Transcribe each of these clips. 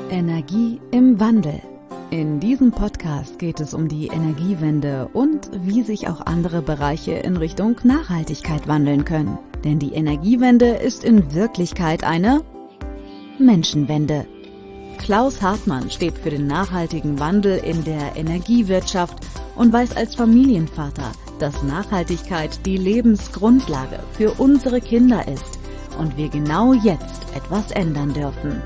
Energie im Wandel. In diesem Podcast geht es um die Energiewende und wie sich auch andere Bereiche in Richtung Nachhaltigkeit wandeln können. Denn die Energiewende ist in Wirklichkeit eine Menschenwende. Klaus Hartmann steht für den nachhaltigen Wandel in der Energiewirtschaft und weiß als Familienvater, dass Nachhaltigkeit die Lebensgrundlage für unsere Kinder ist und wir genau jetzt etwas ändern dürfen.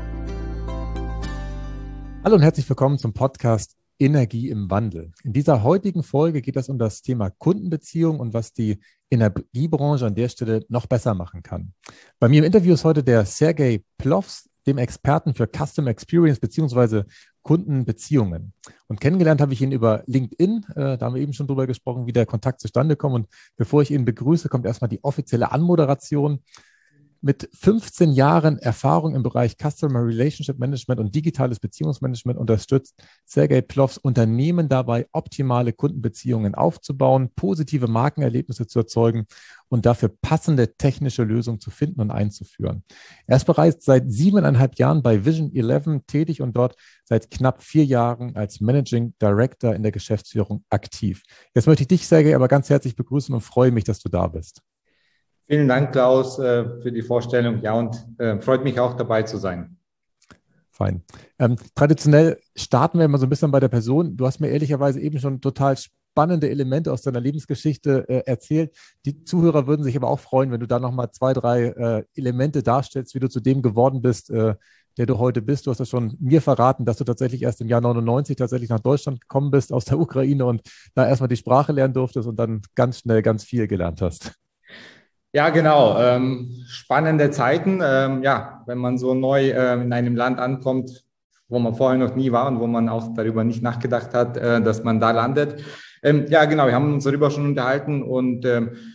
Hallo und herzlich willkommen zum Podcast Energie im Wandel. In dieser heutigen Folge geht es um das Thema Kundenbeziehung und was die Energiebranche an der Stelle noch besser machen kann. Bei mir im Interview ist heute der Sergej Plovs, dem Experten für Customer Experience bzw. Kundenbeziehungen. Und kennengelernt habe ich ihn über LinkedIn. Da haben wir eben schon drüber gesprochen, wie der Kontakt zustande kommt. Und bevor ich ihn begrüße, kommt erstmal die offizielle Anmoderation. Mit 15 Jahren Erfahrung im Bereich Customer Relationship Management und digitales Beziehungsmanagement unterstützt Sergej Plovs Unternehmen dabei, optimale Kundenbeziehungen aufzubauen, positive Markenerlebnisse zu erzeugen und dafür passende technische Lösungen zu finden und einzuführen. Er ist bereits seit 7,5 Jahren bei Vision 11 tätig und dort seit knapp 4 Jahren als Managing Director in der Geschäftsführung aktiv. Jetzt möchte ich dich, Sergej, aber ganz herzlich begrüßen und freue mich, dass du da bist. Vielen Dank, Klaus, für die Vorstellung. Ja, und freut mich auch, dabei zu sein. Fein. Traditionell starten wir immer so ein bisschen bei der Person. Du hast mir ehrlicherweise eben schon total spannende Elemente aus deiner Lebensgeschichte erzählt. Die Zuhörer würden sich aber auch freuen, wenn du da nochmal 2, 3 Elemente darstellst, wie du zu dem geworden bist, der du heute bist. Du hast ja schon mir verraten, dass du tatsächlich erst im Jahr 99 tatsächlich nach Deutschland gekommen bist aus der Ukraine und da erstmal die Sprache lernen durftest und dann ganz schnell ganz viel gelernt hast. Ja, genau. Spannende Zeiten. Ja, wenn man so neu in einem Land ankommt, wo man vorher noch nie war und wo man auch darüber nicht nachgedacht hat, dass man da landet. Ja, genau. Wir haben uns darüber schon unterhalten und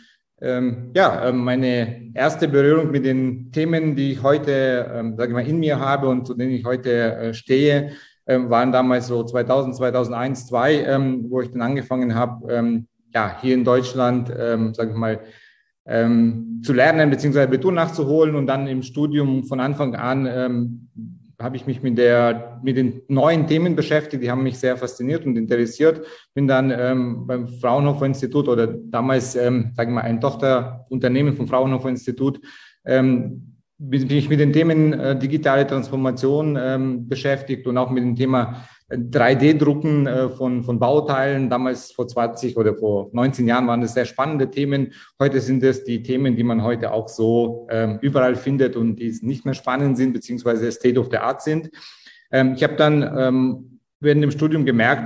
meine erste Berührung mit den Themen, die ich heute, sage ich mal, in mir habe und zu denen ich heute stehe, waren damals so 2000, 2001, 2002, wo ich dann angefangen habe, hier in Deutschland, sage ich mal, zu lernen bzw. Abitur nachzuholen und dann im Studium von Anfang an habe ich mich mit den neuen Themen beschäftigt, die haben mich sehr fasziniert und interessiert. Bin dann beim Fraunhofer Institut oder damals, sage ich mal, ein Tochterunternehmen vom Fraunhofer Institut, bin ich mit den Themen digitale Transformation beschäftigt und auch mit dem Thema 3D-Drucken von Bauteilen. Damals vor 20 oder vor 19 Jahren waren das sehr spannende Themen. Heute sind es die Themen, die man heute auch so überall findet und die nicht mehr spannend sind, beziehungsweise State of the Art sind. Ich habe dann während dem Studium gemerkt,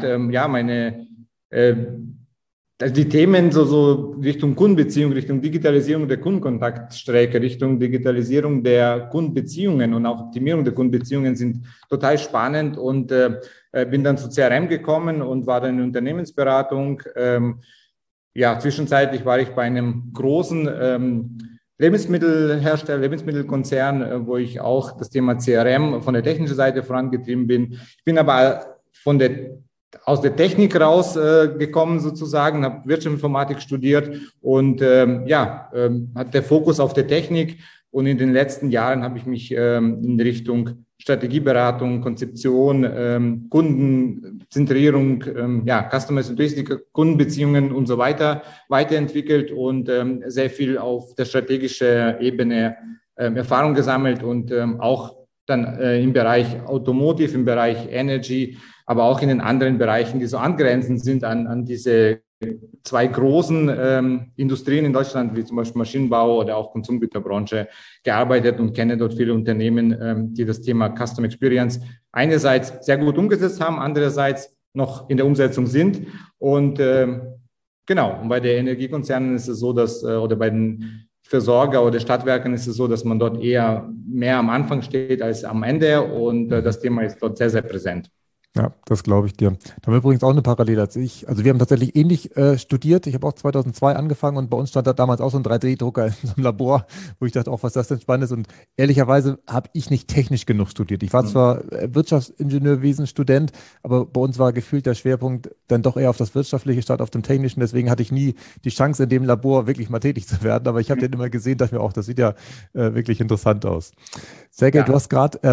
also die Themen so Richtung Kundenbeziehung, Richtung Digitalisierung der Kundenkontaktstrecke, Richtung Digitalisierung der Kundenbeziehungen und auch Optimierung der Kundenbeziehungen sind total spannend und bin dann zu CRM gekommen und war dann in Unternehmensberatung. Zwischenzeitlich war ich bei einem großen Lebensmittelhersteller, Lebensmittelkonzern, wo ich auch das Thema CRM von der technischen Seite vorangetrieben bin. Ich bin aber aus der Technik rausgekommen sozusagen, habe Wirtschaftsinformatik studiert und hat der Fokus auf der Technik. Und in den letzten Jahren habe ich mich in Richtung Strategieberatung, Konzeption, Kundenzentrierung, Customer Centricity, Kundenbeziehungen und so weiter weiterentwickelt und sehr viel auf der strategischen Ebene Erfahrung gesammelt und auch dann im Bereich Automotive, im Bereich Energy, aber auch in den anderen Bereichen, die so angrenzend sind an diese 2 großen Industrien in Deutschland, wie zum Beispiel Maschinenbau oder auch Konsumgüterbranche, gearbeitet und kenne dort viele Unternehmen, die das Thema Customer Experience einerseits sehr gut umgesetzt haben, andererseits noch in der Umsetzung sind. Und und bei den Energiekonzernen ist es so, oder bei den Versorger oder Stadtwerken ist es so, dass man dort eher mehr am Anfang steht als am Ende und das Thema ist dort sehr, sehr präsent. Ja, das glaube ich dir. Da haben wir übrigens auch eine Parallele als ich. Also wir haben tatsächlich ähnlich studiert. Ich habe auch 2002 angefangen und bei uns stand da damals auch so ein 3D-Drucker in so einem Labor, wo ich dachte, auch was das denn spannend ist. Und ehrlicherweise habe ich nicht technisch genug studiert. Ich war zwar Wirtschaftsingenieurwesen-Student, aber bei uns war gefühlt der Schwerpunkt dann doch eher auf das Wirtschaftliche statt auf dem Technischen. Deswegen hatte ich nie die Chance, in dem Labor wirklich mal tätig zu werden. Aber ich habe den immer gesehen, dachte mir auch, das sieht ja wirklich interessant aus. Sergej, du hast gerade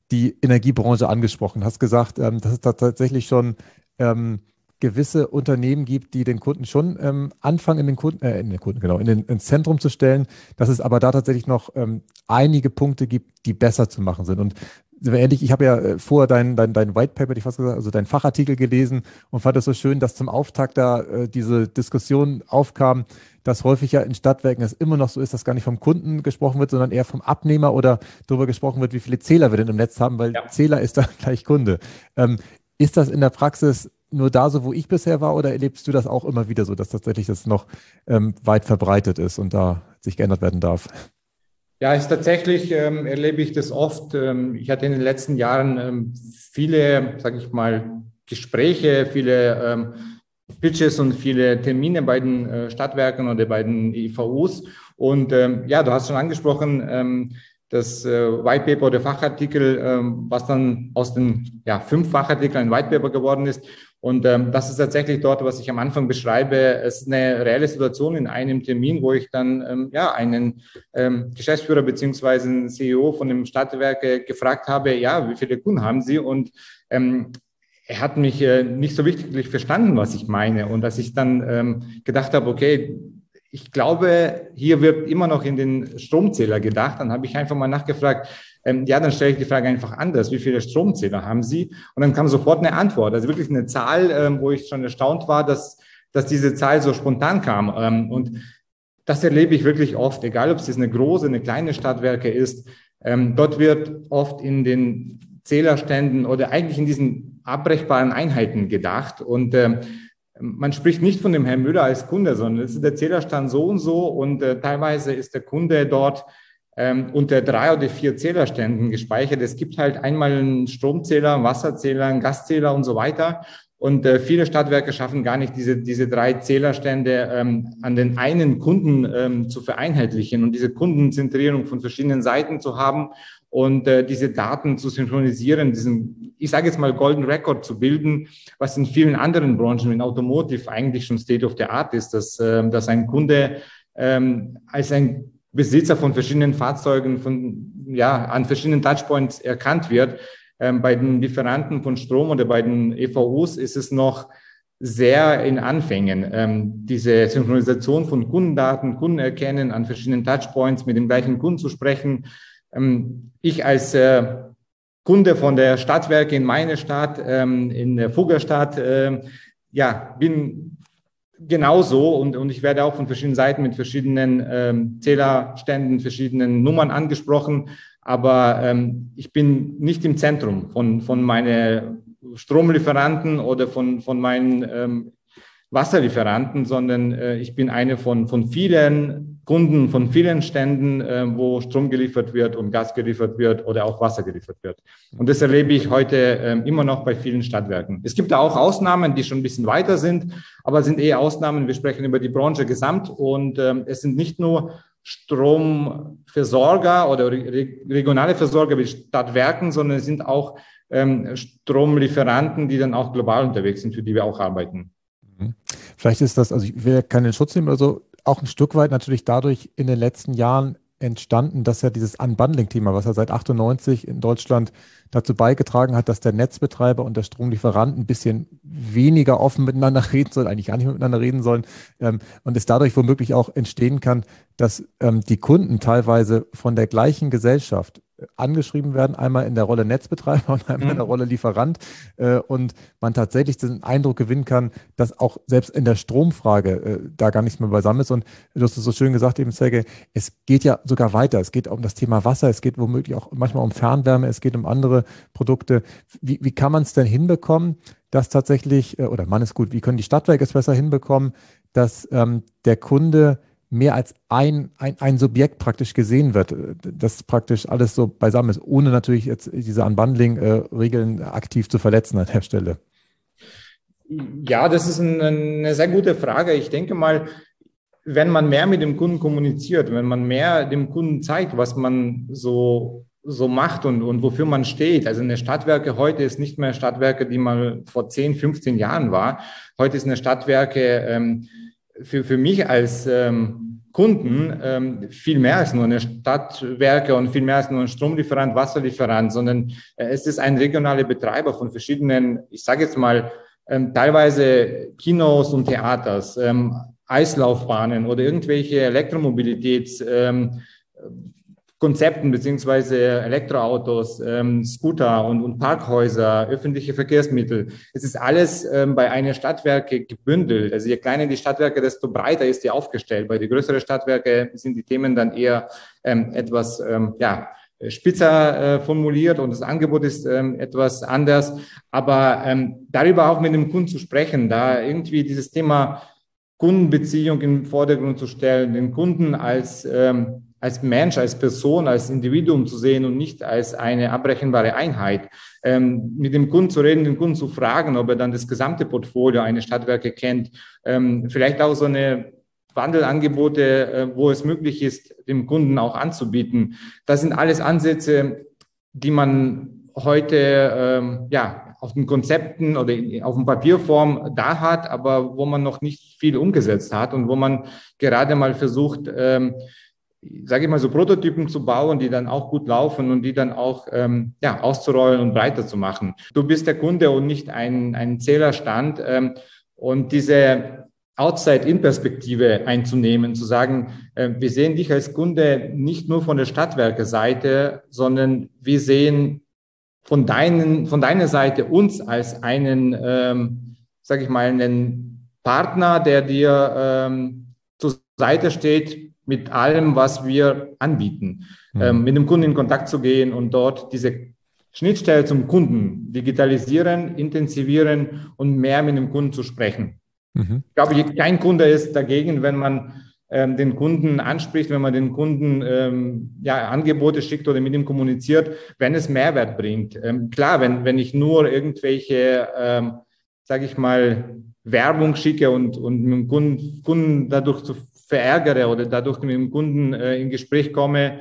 die Energiebranche angesprochen. Du hast gesagt, dass es da tatsächlich schon gewisse Unternehmen gibt, die den Kunden schon anfangen, ins Zentrum zu stellen, dass es aber da tatsächlich noch einige Punkte gibt, die besser zu machen sind. Und ehrlich, ich habe ja vorher dein White Paper, also dein Fachartikel gelesen und fand es so schön, dass zum Auftakt da diese Diskussion aufkam, dass häufig ja in Stadtwerken es immer noch so ist, dass gar nicht vom Kunden gesprochen wird, sondern eher vom Abnehmer oder darüber gesprochen wird, wie viele Zähler wir denn im Netz haben, weil Zähler ist dann gleich Kunde. Ist das in der Praxis nur da so, wo ich bisher war, oder erlebst du das auch immer wieder so, dass tatsächlich das noch weit verbreitet ist und da sich geändert werden darf? Ja, ist tatsächlich, erlebe ich das oft. Ich hatte in den letzten Jahren viele, sage ich mal, Gespräche, viele Pitches und viele Termine bei den Stadtwerken oder bei den EVUs. Und ja, du hast schon angesprochen, das White Paper oder Fachartikel, was dann aus den 5 Fachartikeln ein White Paper geworden ist. Und das ist tatsächlich dort, was ich am Anfang beschreibe. Es ist eine reelle Situation in einem Termin, wo ich dann einen Geschäftsführer beziehungsweise einen CEO von dem Stadtwerk gefragt habe, ja, wie viele Kunden haben Sie? Und er hat mich nicht so wirklich verstanden, was ich meine. Und dass ich dann gedacht habe, okay, ich glaube, hier wird immer noch in den Stromzähler gedacht. Dann habe ich einfach mal nachgefragt, dann stelle ich die Frage einfach anders. Wie viele Stromzähler haben Sie? Und dann kam sofort eine Antwort. Also wirklich eine Zahl, wo ich schon erstaunt war, dass diese Zahl so spontan kam. Und das erlebe ich wirklich oft, egal ob es jetzt eine große, eine kleine Stadtwerke ist. Dort wird oft in den Zählerständen oder eigentlich in diesen abbrechbaren Einheiten gedacht. Und man spricht nicht von dem Herrn Müller als Kunde, sondern es ist der Zählerstand so und so. Und teilweise ist der Kunde dort unter 3 oder 4 Zählerständen gespeichert. Es gibt halt einmal einen Stromzähler, einen Wasserzähler, einen Gaszähler und so weiter. Und viele Stadtwerke schaffen gar nicht, diese 3 Zählerstände an den einen Kunden zu vereinheitlichen und diese Kundenzentrierung von verschiedenen Seiten zu haben und diese Daten zu synchronisieren, diesen, ich sage jetzt mal, Golden Record zu bilden, was in vielen anderen Branchen, in Automotive eigentlich schon State of the Art ist, dass ein Kunde als ein Besitzer von verschiedenen Fahrzeugen an verschiedenen Touchpoints erkannt wird. Bei den Lieferanten von Strom oder bei den EVUs ist es noch sehr in Anfängen, diese Synchronisation von Kundendaten, Kunden erkennen, an verschiedenen Touchpoints mit dem gleichen Kunden zu sprechen. Ich als Kunde von der Stadtwerke in meine Stadt, in der Fuggerstadt, bin genauso und ich werde auch von verschiedenen Seiten mit verschiedenen Zählerständen, verschiedenen Nummern angesprochen, aber ich bin nicht im Zentrum von meinen Stromlieferanten oder von meinen Wasserlieferanten, sondern ich bin eine von vielen Kunden, von vielen Ständen, wo Strom geliefert wird und Gas geliefert wird oder auch Wasser geliefert wird. Und das erlebe ich heute immer noch bei vielen Stadtwerken. Es gibt da auch Ausnahmen, die schon ein bisschen weiter sind, aber sind eher Ausnahmen. Wir sprechen über die Branche gesamt und es sind nicht nur Stromversorger oder regionale Versorger wie Stadtwerken, sondern es sind auch Stromlieferanten, die dann auch global unterwegs sind, für die wir auch arbeiten. Vielleicht ist das, also ich will ja keinen Schutz nehmen oder so, auch ein Stück weit natürlich dadurch in den letzten Jahren entstanden, dass ja dieses Unbundling-Thema, was ja seit 98 in Deutschland dazu beigetragen hat, dass der Netzbetreiber und der Stromlieferant ein bisschen weniger offen miteinander reden sollen, eigentlich gar nicht miteinander reden sollen, und es dadurch womöglich auch entstehen kann, dass die Kunden teilweise von der gleichen Gesellschaft angeschrieben werden, einmal in der Rolle Netzbetreiber und einmal in der Rolle Lieferant, und man tatsächlich den Eindruck gewinnen kann, dass auch selbst in der Stromfrage da gar nichts mehr beisammen ist. Und du hast es so schön gesagt eben, Sergej, es geht ja sogar weiter. Es geht um das Thema Wasser, es geht womöglich auch manchmal um Fernwärme, es geht um andere Produkte. Wie kann man es denn hinbekommen, dass tatsächlich, wie können die Stadtwerke es besser hinbekommen, dass der Kunde mehr als ein Subjekt praktisch gesehen wird, dass praktisch alles so beisammen ist, ohne natürlich jetzt diese Unbundling-Regeln aktiv zu verletzen an der Stelle? Ja, das ist eine sehr gute Frage. Ich denke mal, wenn man mehr mit dem Kunden kommuniziert, wenn man mehr dem Kunden zeigt, was man so macht und wofür man steht. Also eine Stadtwerke heute ist nicht mehr Stadtwerke, die mal vor 10, 15 Jahren war. Heute ist eine Stadtwerke für mich als Kunden viel mehr als nur eine Stadtwerke und viel mehr als nur ein Stromlieferant, Wasserlieferant, sondern es ist ein regionaler Betreiber von verschiedenen, ich sage jetzt mal, teilweise Kinos und Theaters, Eislaufbahnen oder irgendwelche Elektromobilitätskonzepten beziehungsweise Elektroautos, Scooter und Parkhäuser, öffentliche Verkehrsmittel. Es ist alles bei einer Stadtwerke gebündelt. Also je kleiner die Stadtwerke, desto breiter ist die aufgestellt. Bei den größeren Stadtwerke sind die Themen dann eher etwas spitzer formuliert und das Angebot ist etwas anders. Aber darüber auch mit dem Kunden zu sprechen, da irgendwie dieses Thema Kundenbeziehung im Vordergrund zu stellen, den Kunden als Mensch, als Person, als Individuum zu sehen und nicht als eine abrechenbare Einheit. Mit dem Kunden zu reden, den Kunden zu fragen, ob er dann das gesamte Portfolio eines Stadtwerke kennt, vielleicht auch so eine Wandelangebote, wo es möglich ist, dem Kunden auch anzubieten. Das sind alles Ansätze, die man heute auf den Konzepten oder auf dem Papierform da hat, aber wo man noch nicht viel umgesetzt hat und wo man gerade mal versucht, sage ich mal, so Prototypen zu bauen, die dann auch gut laufen und die dann auch auszurollen und breiter zu machen. Du bist der Kunde und nicht ein Zählerstand. Und diese Outside-In-Perspektive einzunehmen, zu sagen, wir sehen dich als Kunde nicht nur von der Stadtwerke-Seite, sondern wir sehen von deiner Seite uns als einen, sage ich mal, einen Partner, der dir zur Seite steht mit allem, was wir anbieten. Mit dem Kunden in Kontakt zu gehen und dort diese Schnittstelle zum Kunden digitalisieren, intensivieren und mehr mit dem Kunden zu sprechen. Ich glaube, kein Kunde ist dagegen, wenn man den Kunden anspricht, wenn man den Kunden Angebote schickt oder mit ihm kommuniziert, wenn es Mehrwert bringt. Klar, wenn ich nur irgendwelche, sage ich mal, Werbung schicke und mit dem Kunden dadurch zu verärgere oder dadurch mit dem Kunden in Gespräch komme,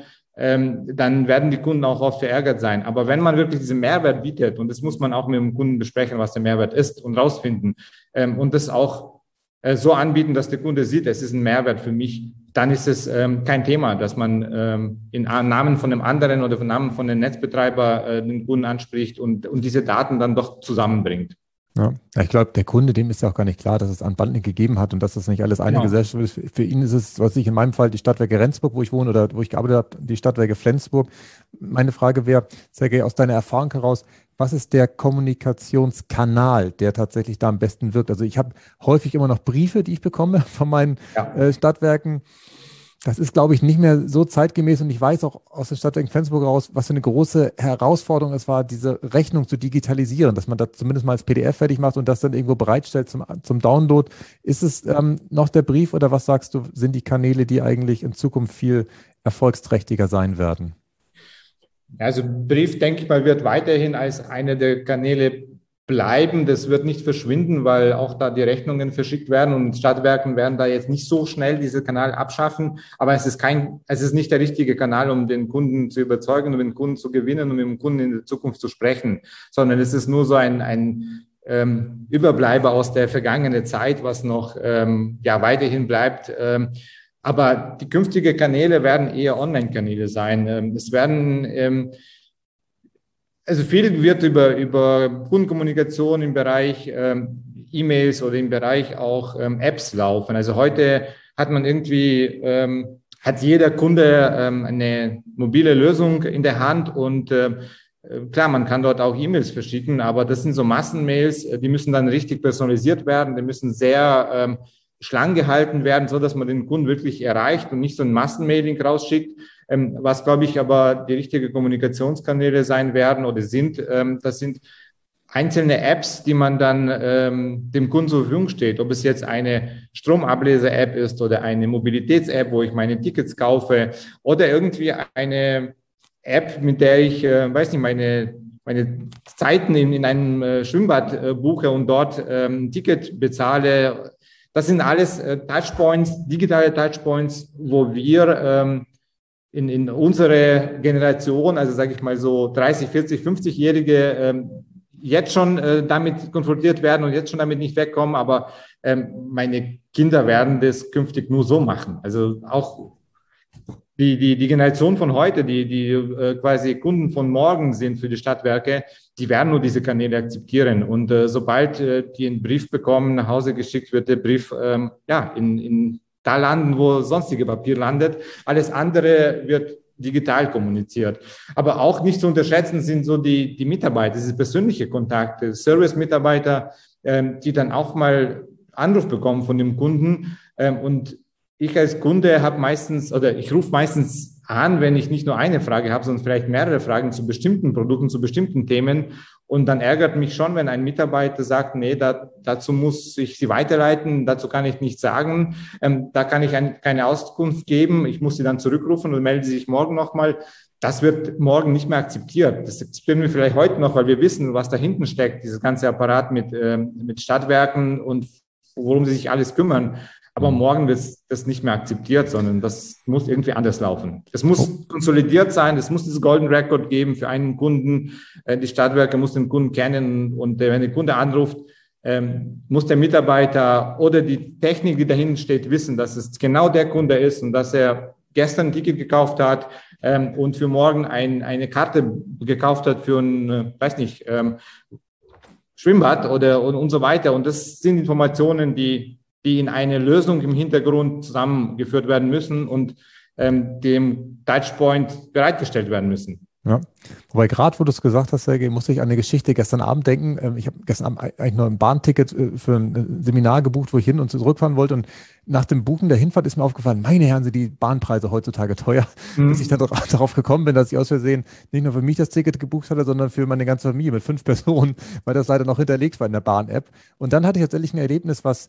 dann werden die Kunden auch oft verärgert sein. Aber wenn man wirklich diesen Mehrwert bietet, und das muss man auch mit dem Kunden besprechen, was der Mehrwert ist und rausfinden und das auch so anbieten, dass der Kunde sieht, es ist ein Mehrwert für mich, dann ist es kein Thema, dass man im Namen von einem anderen oder im Namen von einem Netzbetreiber den Kunden anspricht und diese Daten dann doch zusammenbringt. Ja, ich glaube, der Kunde, dem ist ja auch gar nicht klar, dass es Unbundling gegeben hat und dass das nicht alles eine Gesellschaft ist. Für ihn ist es, was ich in meinem Fall, die Stadtwerke Rendsburg, wo ich wohne oder wo ich gearbeitet habe, die Stadtwerke Flensburg. Meine Frage wäre, Sergej, aus deiner Erfahrung heraus, was ist der Kommunikationskanal, der tatsächlich da am besten wirkt? Also ich habe häufig immer noch Briefe, die ich bekomme von meinen Stadtwerken. Das ist, glaube ich, nicht mehr so zeitgemäß und ich weiß auch aus der Stadtwerke Flensburg raus, was für eine große Herausforderung es war, diese Rechnung zu digitalisieren, dass man das zumindest mal als PDF fertig macht und das dann irgendwo bereitstellt zum Download. Ist es noch der Brief oder was sagst du, sind die Kanäle, die eigentlich in Zukunft viel erfolgsträchtiger sein werden? Also Brief, denke ich mal, wird weiterhin als einer der Kanäle bleiben. Das wird nicht verschwinden, weil auch da die Rechnungen verschickt werden und Stadtwerken werden da jetzt nicht so schnell diesen Kanal abschaffen. Aber es ist nicht der richtige Kanal, um den Kunden zu überzeugen, um den Kunden zu gewinnen, um mit dem Kunden in der Zukunft zu sprechen, sondern es ist nur so ein Überbleiber aus der vergangenen Zeit, was noch weiterhin bleibt. Aber die künftigen Kanäle werden eher Online-Kanäle sein. Es werden also viel wird über Kundenkommunikation im Bereich E-Mails oder im Bereich auch Apps laufen. Also heute hat man irgendwie, hat jeder Kunde eine mobile Lösung in der Hand und klar, man kann dort auch E-Mails verschicken, aber das sind so Massenmails, die müssen dann richtig personalisiert werden, die müssen sehr schlank gehalten werden, so dass man den Kunden wirklich erreicht und nicht so ein Massenmailing rausschickt. Was, glaube ich, aber die richtigen Kommunikationskanäle sein werden oder sind, das sind einzelne Apps, die man dann dem Kunden zur Verfügung steht. Ob es jetzt eine Stromableser-App ist oder eine Mobilitäts-App, wo ich meine Tickets kaufe oder irgendwie eine App, mit der ich, meine Zeiten in einem Schwimmbad buche und dort ein Ticket bezahle. Das sind alles Touchpoints, digitale Touchpoints, wo wir in unsere Generation, also sage ich mal so 30, 40, 50-Jährige jetzt schon damit konfrontiert werden und jetzt schon damit nicht wegkommen, aber meine Kinder werden das künftig nur so machen. Also auch die Generation von heute, die quasi Kunden von morgen sind für die Stadtwerke, die werden nur diese Kanäle akzeptieren. Und sobald die einen Brief bekommen, nach Hause geschickt wird, der Brief in da landen, wo sonstige Papier landet. Alles andere wird digital kommuniziert. Aber auch nicht zu unterschätzen sind so die Mitarbeiter, diese persönliche Kontakte, Service-Mitarbeiter, die dann auch mal Anruf bekommen von dem Kunden. Und ich als Kunde ich rufe meistens an, wenn ich nicht nur eine Frage habe, sondern vielleicht mehrere Fragen zu bestimmten Produkten, zu bestimmten Themen. Und dann ärgert mich schon, wenn ein Mitarbeiter sagt, nee, dazu muss ich Sie weiterleiten, dazu kann ich nichts sagen, da kann ich keine Auskunft geben, ich muss Sie dann zurückrufen und melden Sie sich morgen nochmal. Das wird morgen nicht mehr akzeptiert. Das akzeptieren wir vielleicht heute noch, weil wir wissen, was da hinten steckt, dieses ganze Apparat mit Stadtwerken und worum sie sich alles kümmern. Aber morgen wird das nicht mehr akzeptiert, sondern das muss irgendwie anders laufen. Es muss konsolidiert sein, es muss dieses Golden Record geben für einen Kunden. Die Stadtwerke muss den Kunden kennen und wenn der Kunde anruft, muss der Mitarbeiter oder die Technik, die dahinten steht, wissen, dass es genau der Kunde ist und dass er gestern ein Ticket gekauft hat und für morgen eine Karte gekauft hat für ein, Schwimmbad und so weiter. Und das sind Informationen, die in eine Lösung im Hintergrund zusammengeführt werden müssen und dem Touchpoint bereitgestellt werden müssen. Ja, wobei gerade, wo du es gesagt hast, Sergej, musste ich an eine Geschichte gestern Abend denken. Ich habe gestern Abend eigentlich noch ein Bahnticket für ein Seminar gebucht, wo ich hin und zurückfahren wollte. Und nach dem Buchen der Hinfahrt ist mir aufgefallen, meine Herren, sind die Bahnpreise heutzutage teuer. Bis ich dann darauf gekommen bin, dass ich aus Versehen nicht nur für mich das Ticket gebucht hatte, sondern für meine ganze Familie mit 5 Personen, weil das leider noch hinterlegt war in der Bahn-App. Und dann hatte ich tatsächlich ein Erlebnis, was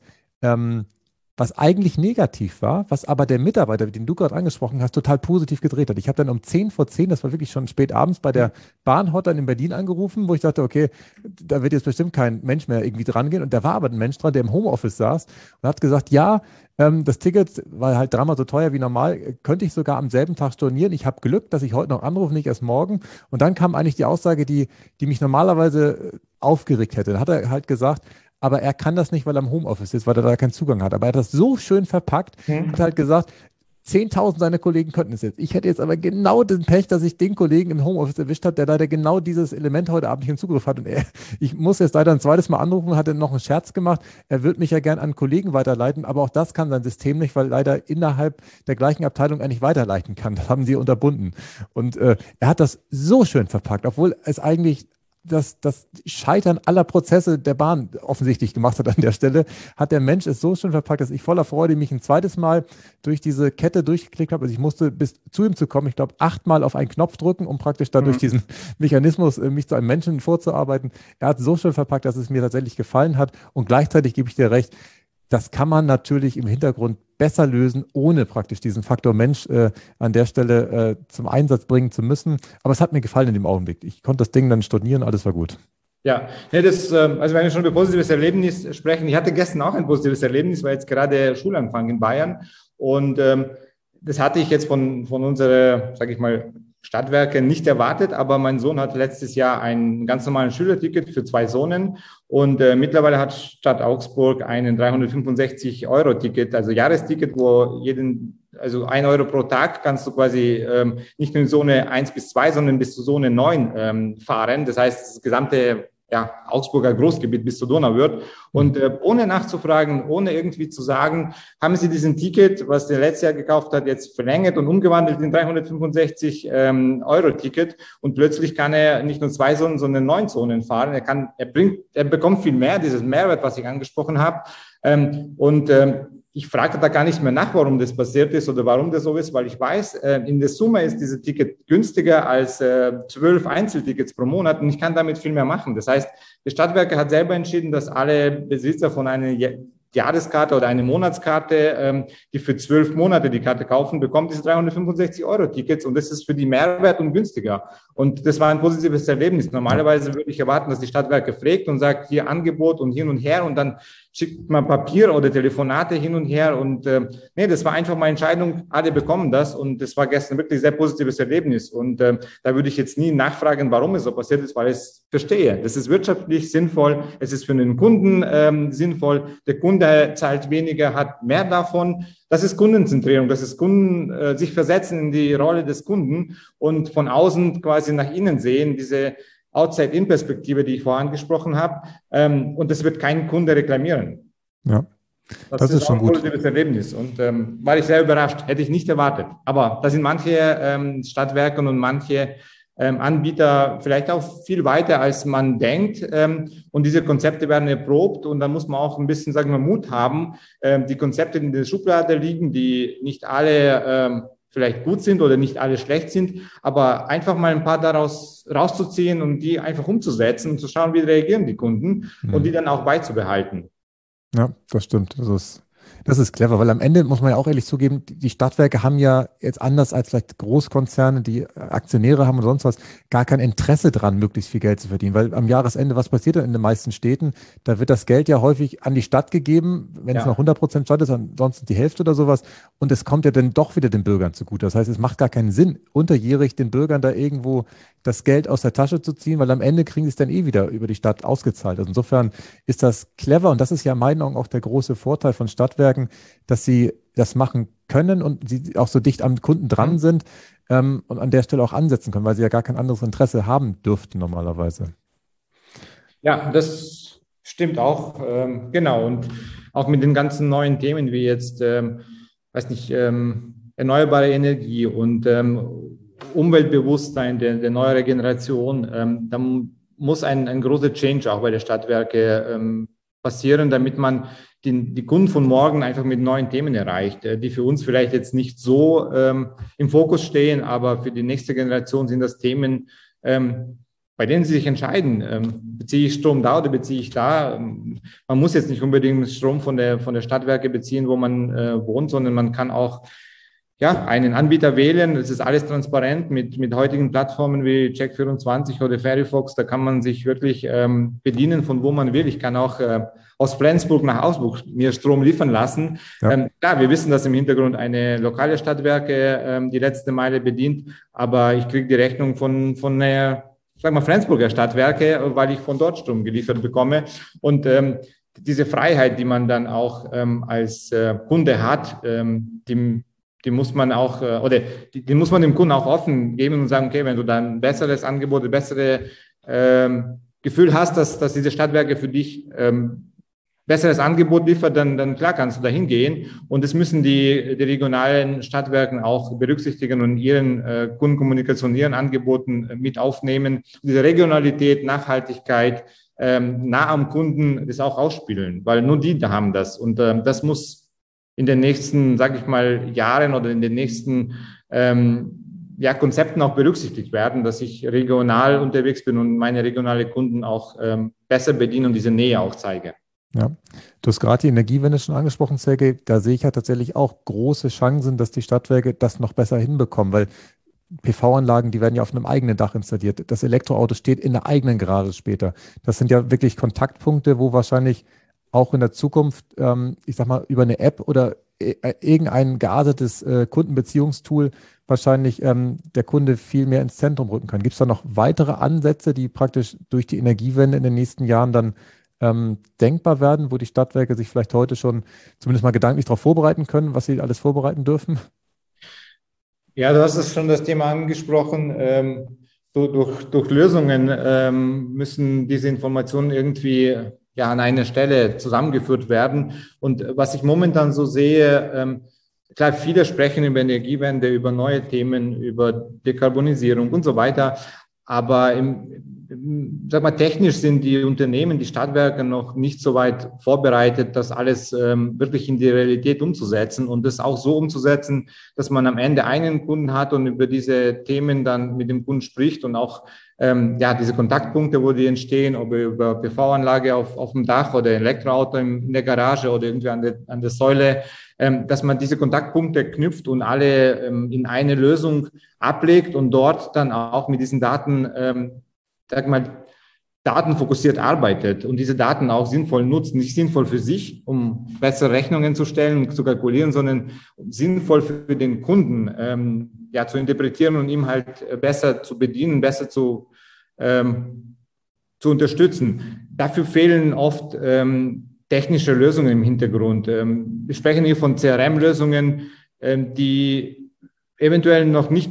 eigentlich negativ war, was aber der Mitarbeiter, den du gerade angesprochen hast, total positiv gedreht hat. Ich habe dann um 10 vor 10, das war wirklich schon spät abends, bei der Bahn-Hotline in Berlin angerufen, wo ich dachte, okay, da wird jetzt bestimmt kein Mensch mehr irgendwie dran gehen. Und da war aber ein Mensch dran, der im Homeoffice saß und hat gesagt, ja, das Ticket war halt dreimal so teuer wie normal, könnte ich sogar am selben Tag stornieren. Ich habe Glück, dass ich heute noch anrufe, nicht erst morgen. Und dann kam eigentlich die Aussage, die mich normalerweise aufgeregt hätte. Da hat er halt gesagt, aber er kann das nicht, weil er im Homeoffice ist, weil er da keinen Zugang hat. Aber er hat das so schön verpackt, hat halt gesagt, 10.000 seiner Kollegen könnten es jetzt. Ich hätte jetzt aber genau den Pech, dass ich den Kollegen im Homeoffice erwischt habe, der leider genau dieses Element heute Abend nicht im Zugriff hat. Und ich muss jetzt leider ein zweites Mal anrufen, hat er noch einen Scherz gemacht. Er wird mich ja gern an Kollegen weiterleiten, aber auch das kann sein System nicht, weil leider innerhalb der gleichen Abteilung er nicht weiterleiten kann. Das haben sie unterbunden. Und er hat das so schön verpackt, obwohl es eigentlich das Scheitern aller Prozesse der Bahn offensichtlich gemacht hat an der Stelle, hat der Mensch es so schön verpackt, dass ich voller Freude mich ein zweites Mal durch diese Kette durchgeklickt habe. Also ich musste bis zu ihm zu kommen, ich glaube 8-mal auf einen Knopf drücken, um praktisch dadurch diesen Mechanismus, mich zu einem Menschen vorzuarbeiten. Er hat so schön verpackt, dass es mir tatsächlich gefallen hat und gleichzeitig gebe ich dir recht, das kann man natürlich im Hintergrund besser lösen, ohne praktisch diesen Faktor Mensch an der Stelle zum Einsatz bringen zu müssen. Aber es hat mir gefallen in dem Augenblick. Ich konnte das Ding dann stornieren, alles war gut. Ja, also wenn wir schon über positives Erlebnis sprechen, ich hatte gestern auch ein positives Erlebnis, war jetzt gerade Schulanfang in Bayern und das hatte ich jetzt von unserer, sage ich mal, Stadtwerke nicht erwartet, aber mein Sohn hatte letztes Jahr ein ganz normales Schülerticket für 2 Zonen und mittlerweile hat Stadt Augsburg einen 365-Euro-Ticket, also Jahresticket, wo also 1 Euro pro Tag kannst du quasi nicht nur in Zone 1 bis 2, sondern bis zu Zone 9 fahren. Das heißt, das gesamte Augsburger Großgebiet bis zur Donau wird. Und ohne nachzufragen, ohne irgendwie zu sagen, haben Sie diesen Ticket, was der letztes Jahr gekauft hat, jetzt verlängert und umgewandelt in 365 Euro Ticket. Und plötzlich kann er nicht nur 2 Zonen, sondern 9 Zonen fahren. Er bekommt viel mehr, dieses Mehrwert, was ich angesprochen habe. Ich frage da gar nicht mehr nach, warum das passiert ist oder warum das so ist, weil ich weiß, in der Summe ist dieses Ticket günstiger als 12 Einzeltickets pro Monat und ich kann damit viel mehr machen. Das heißt, die Stadtwerke hat selber entschieden, dass alle Besitzer von einem Jahreskarte oder eine Monatskarte, die für 12 Monate die Karte kaufen, bekommt diese 365-Euro-Tickets und das ist für die Mehrwert und günstiger. Und das war ein positives Erlebnis. Normalerweise würde ich erwarten, dass die Stadtwerke fragt und sagt, hier Angebot und hin und her und dann schickt man Papier oder Telefonate hin und her und nee, das war einfach mal Entscheidung, alle bekommen das und das war gestern wirklich ein sehr positives Erlebnis und da würde ich jetzt nie nachfragen, warum es so passiert ist, weil ich es verstehe. Das ist wirtschaftlich sinnvoll, es ist für den Kunden sinnvoll, der Kunde zahlt weniger, hat mehr davon. Das ist Kundenzentrierung, das ist Kunden sich versetzen in die Rolle des Kunden und von außen quasi nach innen sehen, diese Outside-In-Perspektive, die ich vorhin angesprochen habe. Und das wird kein Kunde reklamieren. Ja, das ist schon ein positives Erlebnis. Und war ich sehr überrascht, hätte ich nicht erwartet. Aber da sind manche Stadtwerke und manche Anbieter vielleicht auch viel weiter, als man denkt. Und diese Konzepte werden erprobt. Und da muss man auch ein bisschen, sagen wir, Mut haben. Die Konzepte, die in der Schublade liegen, die nicht alle vielleicht gut sind oder nicht alle schlecht sind, aber einfach mal ein paar daraus rauszuziehen und die einfach umzusetzen und zu schauen, wie reagieren die Kunden und die dann auch beizubehalten. Ja, das stimmt. Das ist clever, weil am Ende muss man ja auch ehrlich zugeben, die Stadtwerke haben ja jetzt anders als vielleicht Großkonzerne, die Aktionäre haben und sonst was, gar kein Interesse dran, möglichst viel Geld zu verdienen. Weil am Jahresende, was passiert denn in den meisten Städten? Da wird das Geld ja häufig an die Stadt gegeben, wenn es noch 100% Stadt ist, ansonsten die Hälfte oder sowas. Und es kommt ja dann doch wieder den Bürgern zugute. Das heißt, es macht gar keinen Sinn, unterjährig den Bürgern da irgendwo das Geld aus der Tasche zu ziehen, weil am Ende kriegen sie es dann wieder über die Stadt ausgezahlt. Also insofern ist das clever und das ist ja in meinen Augen auch der große Vorteil von Stadtwerken, dass sie das machen können und sie auch so dicht am Kunden dran sind und an der Stelle auch ansetzen können, weil sie ja gar kein anderes Interesse haben dürften normalerweise. Ja, das stimmt auch. Genau. Und auch mit den ganzen neuen Themen wie jetzt, erneuerbare Energie und Umweltbewusstsein der neueren Generation, da muss ein großer Change auch bei der Stadtwerke passieren, damit man die Kunden von morgen einfach mit neuen Themen erreicht, die für uns vielleicht jetzt nicht so im Fokus stehen, aber für die nächste Generation sind das Themen, bei denen sie sich entscheiden, beziehe ich Strom da oder beziehe ich da. Man muss jetzt nicht unbedingt Strom von der Stadtwerke beziehen, wo man wohnt, sondern man kann auch einen Anbieter wählen. Es ist alles transparent mit heutigen Plattformen wie Check24 oder Ferifox. Da kann man sich wirklich bedienen, von wo man will. Ich kann auch aus Flensburg nach Augsburg mir Strom liefern lassen. Ja. Klar, wir wissen, dass im Hintergrund eine lokale Stadtwerke die letzte Meile bedient, aber ich kriege die Rechnung von der, Flensburger Stadtwerke, weil ich von dort Strom geliefert bekomme. Und diese Freiheit, die man dann auch als Kunde hat, die muss man auch, die muss man dem Kunden auch offen geben und sagen, okay, wenn du dann ein besseres Angebot, ein besseres Gefühl hast, dass diese Stadtwerke für dich besseres Angebot liefert, dann klar kannst du da hingehen. Und das müssen die regionalen Stadtwerken auch berücksichtigen und ihren Kundenkommunikation, ihren Angeboten mit aufnehmen. Diese Regionalität, Nachhaltigkeit, nah am Kunden, das auch ausspielen, weil nur die da haben das. Und das muss in den nächsten, Jahren oder in den nächsten Konzepten auch berücksichtigt werden, dass ich regional unterwegs bin und meine regionale Kunden auch besser bediene und diese Nähe auch zeige. Ja, du hast gerade die Energiewende schon angesprochen, Sergej. Da sehe ich ja tatsächlich auch große Chancen, dass die Stadtwerke das noch besser hinbekommen, weil PV-Anlagen, die werden ja auf einem eigenen Dach installiert. Das Elektroauto steht in der eigenen Garage später. Das sind ja wirklich Kontaktpunkte, wo wahrscheinlich auch in der Zukunft, über eine App oder irgendein geartetes Kundenbeziehungstool wahrscheinlich der Kunde viel mehr ins Zentrum rücken kann. Gibt es da noch weitere Ansätze, die praktisch durch die Energiewende in den nächsten Jahren dann denkbar werden, wo die Stadtwerke sich vielleicht heute schon zumindest mal gedanklich darauf vorbereiten können, was sie alles vorbereiten dürfen? Ja, du hast es schon das Thema angesprochen. Durch Lösungen müssen diese Informationen irgendwie an einer Stelle zusammengeführt werden. Und was ich momentan so sehe, klar, viele sprechen über Energiewende, über neue Themen, über Dekarbonisierung und so weiter. Aber technisch sind die Unternehmen, die Stadtwerke noch nicht so weit vorbereitet, das alles wirklich in die Realität umzusetzen und das auch so umzusetzen, dass man am Ende einen Kunden hat und über diese Themen dann mit dem Kunden spricht und auch diese Kontaktpunkte, wo die entstehen, ob über PV-Anlage auf dem Dach oder Elektroauto in der Garage oder irgendwie an der Säule, dass man diese Kontaktpunkte knüpft und alle in eine Lösung ablegt und dort dann auch mit diesen Daten, datenfokussiert arbeitet und diese Daten auch sinnvoll nutzt, nicht sinnvoll für sich, um bessere Rechnungen zu stellen und zu kalkulieren, sondern sinnvoll für den Kunden zu interpretieren und ihm halt besser zu bedienen, besser zu unterstützen. Dafür fehlen oft technische Lösungen im Hintergrund. Wir sprechen hier von CRM-Lösungen, die eventuell noch nicht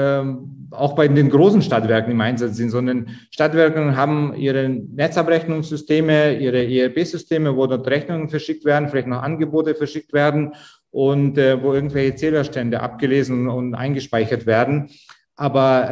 auch bei den großen Stadtwerken im Einsatz sind, sondern Stadtwerke haben ihre Netzabrechnungssysteme, ihre ERP-Systeme, wo dort Rechnungen verschickt werden, vielleicht noch Angebote verschickt werden und wo irgendwelche Zählerstände abgelesen und eingespeichert werden. Aber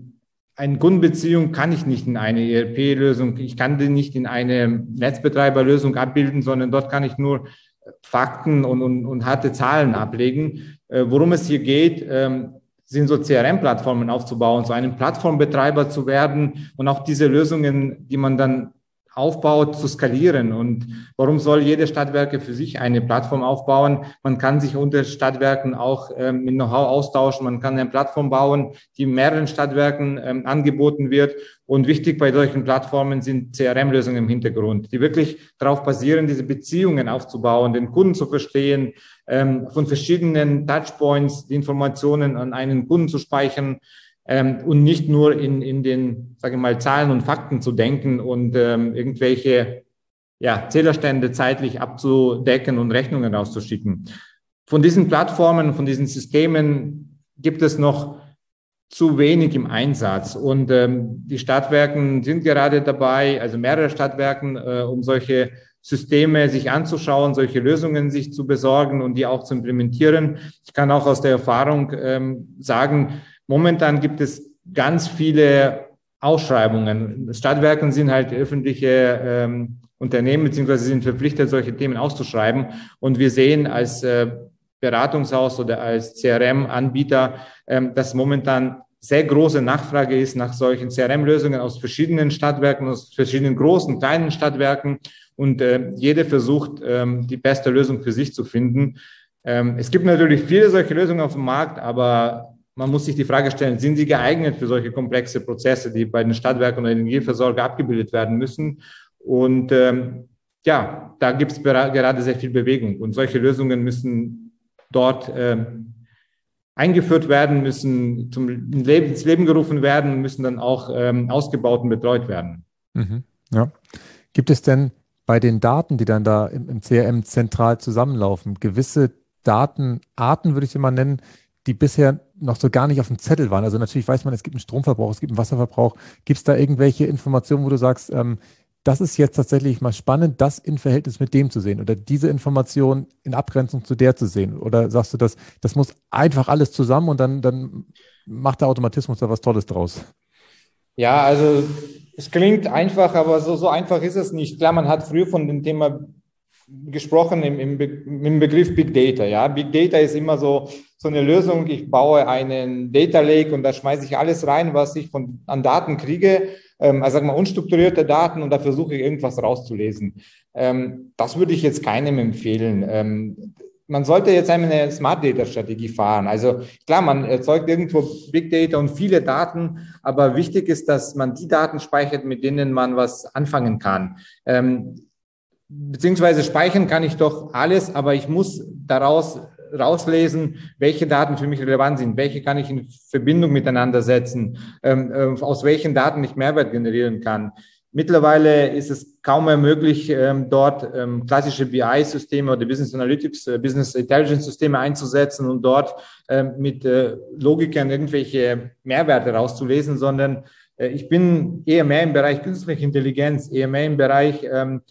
eine Kundenbeziehung kann ich nicht in eine ERP-Lösung, ich kann die nicht in eine Netzbetreiberlösung abbilden, sondern dort kann ich nur Fakten und harte Zahlen ablegen. Worum es hier geht, sind so CRM-Plattformen aufzubauen, so einen Plattformbetreiber zu werden und auch diese Lösungen, die man dann aufbaut, zu skalieren. Und warum soll jede Stadtwerke für sich eine Plattform aufbauen? Man kann sich unter Stadtwerken auch mit Know-how austauschen. Man kann eine Plattform bauen, die mehreren Stadtwerken angeboten wird. Und wichtig bei solchen Plattformen sind CRM-Lösungen im Hintergrund, die wirklich darauf basieren, diese Beziehungen aufzubauen, den Kunden zu verstehen, von verschiedenen Touchpoints die Informationen an einen Kunden zu speichern, und nicht nur in den, sage ich mal, Zahlen und Fakten zu denken und irgendwelche Zählerstände zeitlich abzudecken und Rechnungen rauszuschicken. Von diesen Plattformen, von diesen Systemen gibt es noch zu wenig im Einsatz. Und die Stadtwerken sind gerade dabei, also mehrere Stadtwerken, um solche Systeme sich anzuschauen, solche Lösungen sich zu besorgen und die auch zu implementieren. Ich kann auch aus der Erfahrung sagen, momentan gibt es ganz viele Ausschreibungen. Stadtwerke sind halt öffentliche Unternehmen, beziehungsweise sind verpflichtet, solche Themen auszuschreiben. Und wir sehen als Beratungshaus oder als CRM-Anbieter, dass momentan sehr große Nachfrage ist nach solchen CRM-Lösungen aus verschiedenen Stadtwerken, aus verschiedenen großen, kleinen Stadtwerken. Und jeder versucht, die beste Lösung für sich zu finden. Es gibt natürlich viele solche Lösungen auf dem Markt, aber man muss sich die Frage stellen, sind sie geeignet für solche komplexe Prozesse, die bei den Stadtwerken oder Energieversorger abgebildet werden müssen? Und da gibt es gerade sehr viel Bewegung. Und solche Lösungen müssen dort eingeführt werden, müssen ins Leben gerufen werden und müssen dann auch ausgebaut und betreut werden. Mhm. Ja. Gibt es denn bei den Daten, die dann da im CRM zentral zusammenlaufen, gewisse Datenarten, würde ich sie mal nennen, die bisher noch so gar nicht auf dem Zettel waren? Also natürlich weiß man, es gibt einen Stromverbrauch, es gibt einen Wasserverbrauch. Gibt es da irgendwelche Informationen, wo du sagst, das ist jetzt tatsächlich mal spannend, das in Verhältnis mit dem zu sehen oder diese Information in Abgrenzung zu der zu sehen? Oder sagst du, das muss einfach alles zusammen und dann macht der Automatismus da was Tolles draus? Ja, also es klingt einfach, aber so einfach ist es nicht. Klar, man hat früher von dem Thema gesprochen im Begriff Big Data. Ja, Big Data ist immer so eine Lösung. Ich baue einen Data Lake und da schmeiße ich alles rein, was ich an Daten kriege. Also sagen wir unstrukturierte Daten und da versuche ich irgendwas rauszulesen. Das würde ich jetzt keinem empfehlen. Man sollte jetzt eine Smart Data Strategie fahren. Also klar, man erzeugt irgendwo Big Data und viele Daten, aber wichtig ist, dass man die Daten speichert, mit denen man was anfangen kann. Beziehungsweise speichern kann ich doch alles, aber ich muss daraus rauslesen, welche Daten für mich relevant sind, welche kann ich in Verbindung miteinander setzen, aus welchen Daten ich Mehrwert generieren kann. Mittlerweile ist es kaum mehr möglich, dort klassische BI-Systeme oder Business Analytics, Business Intelligence-Systeme einzusetzen und dort mit Logikern irgendwelche Mehrwerte rauszulesen, sondern ich bin eher mehr im Bereich künstliche Intelligenz, eher mehr im Bereich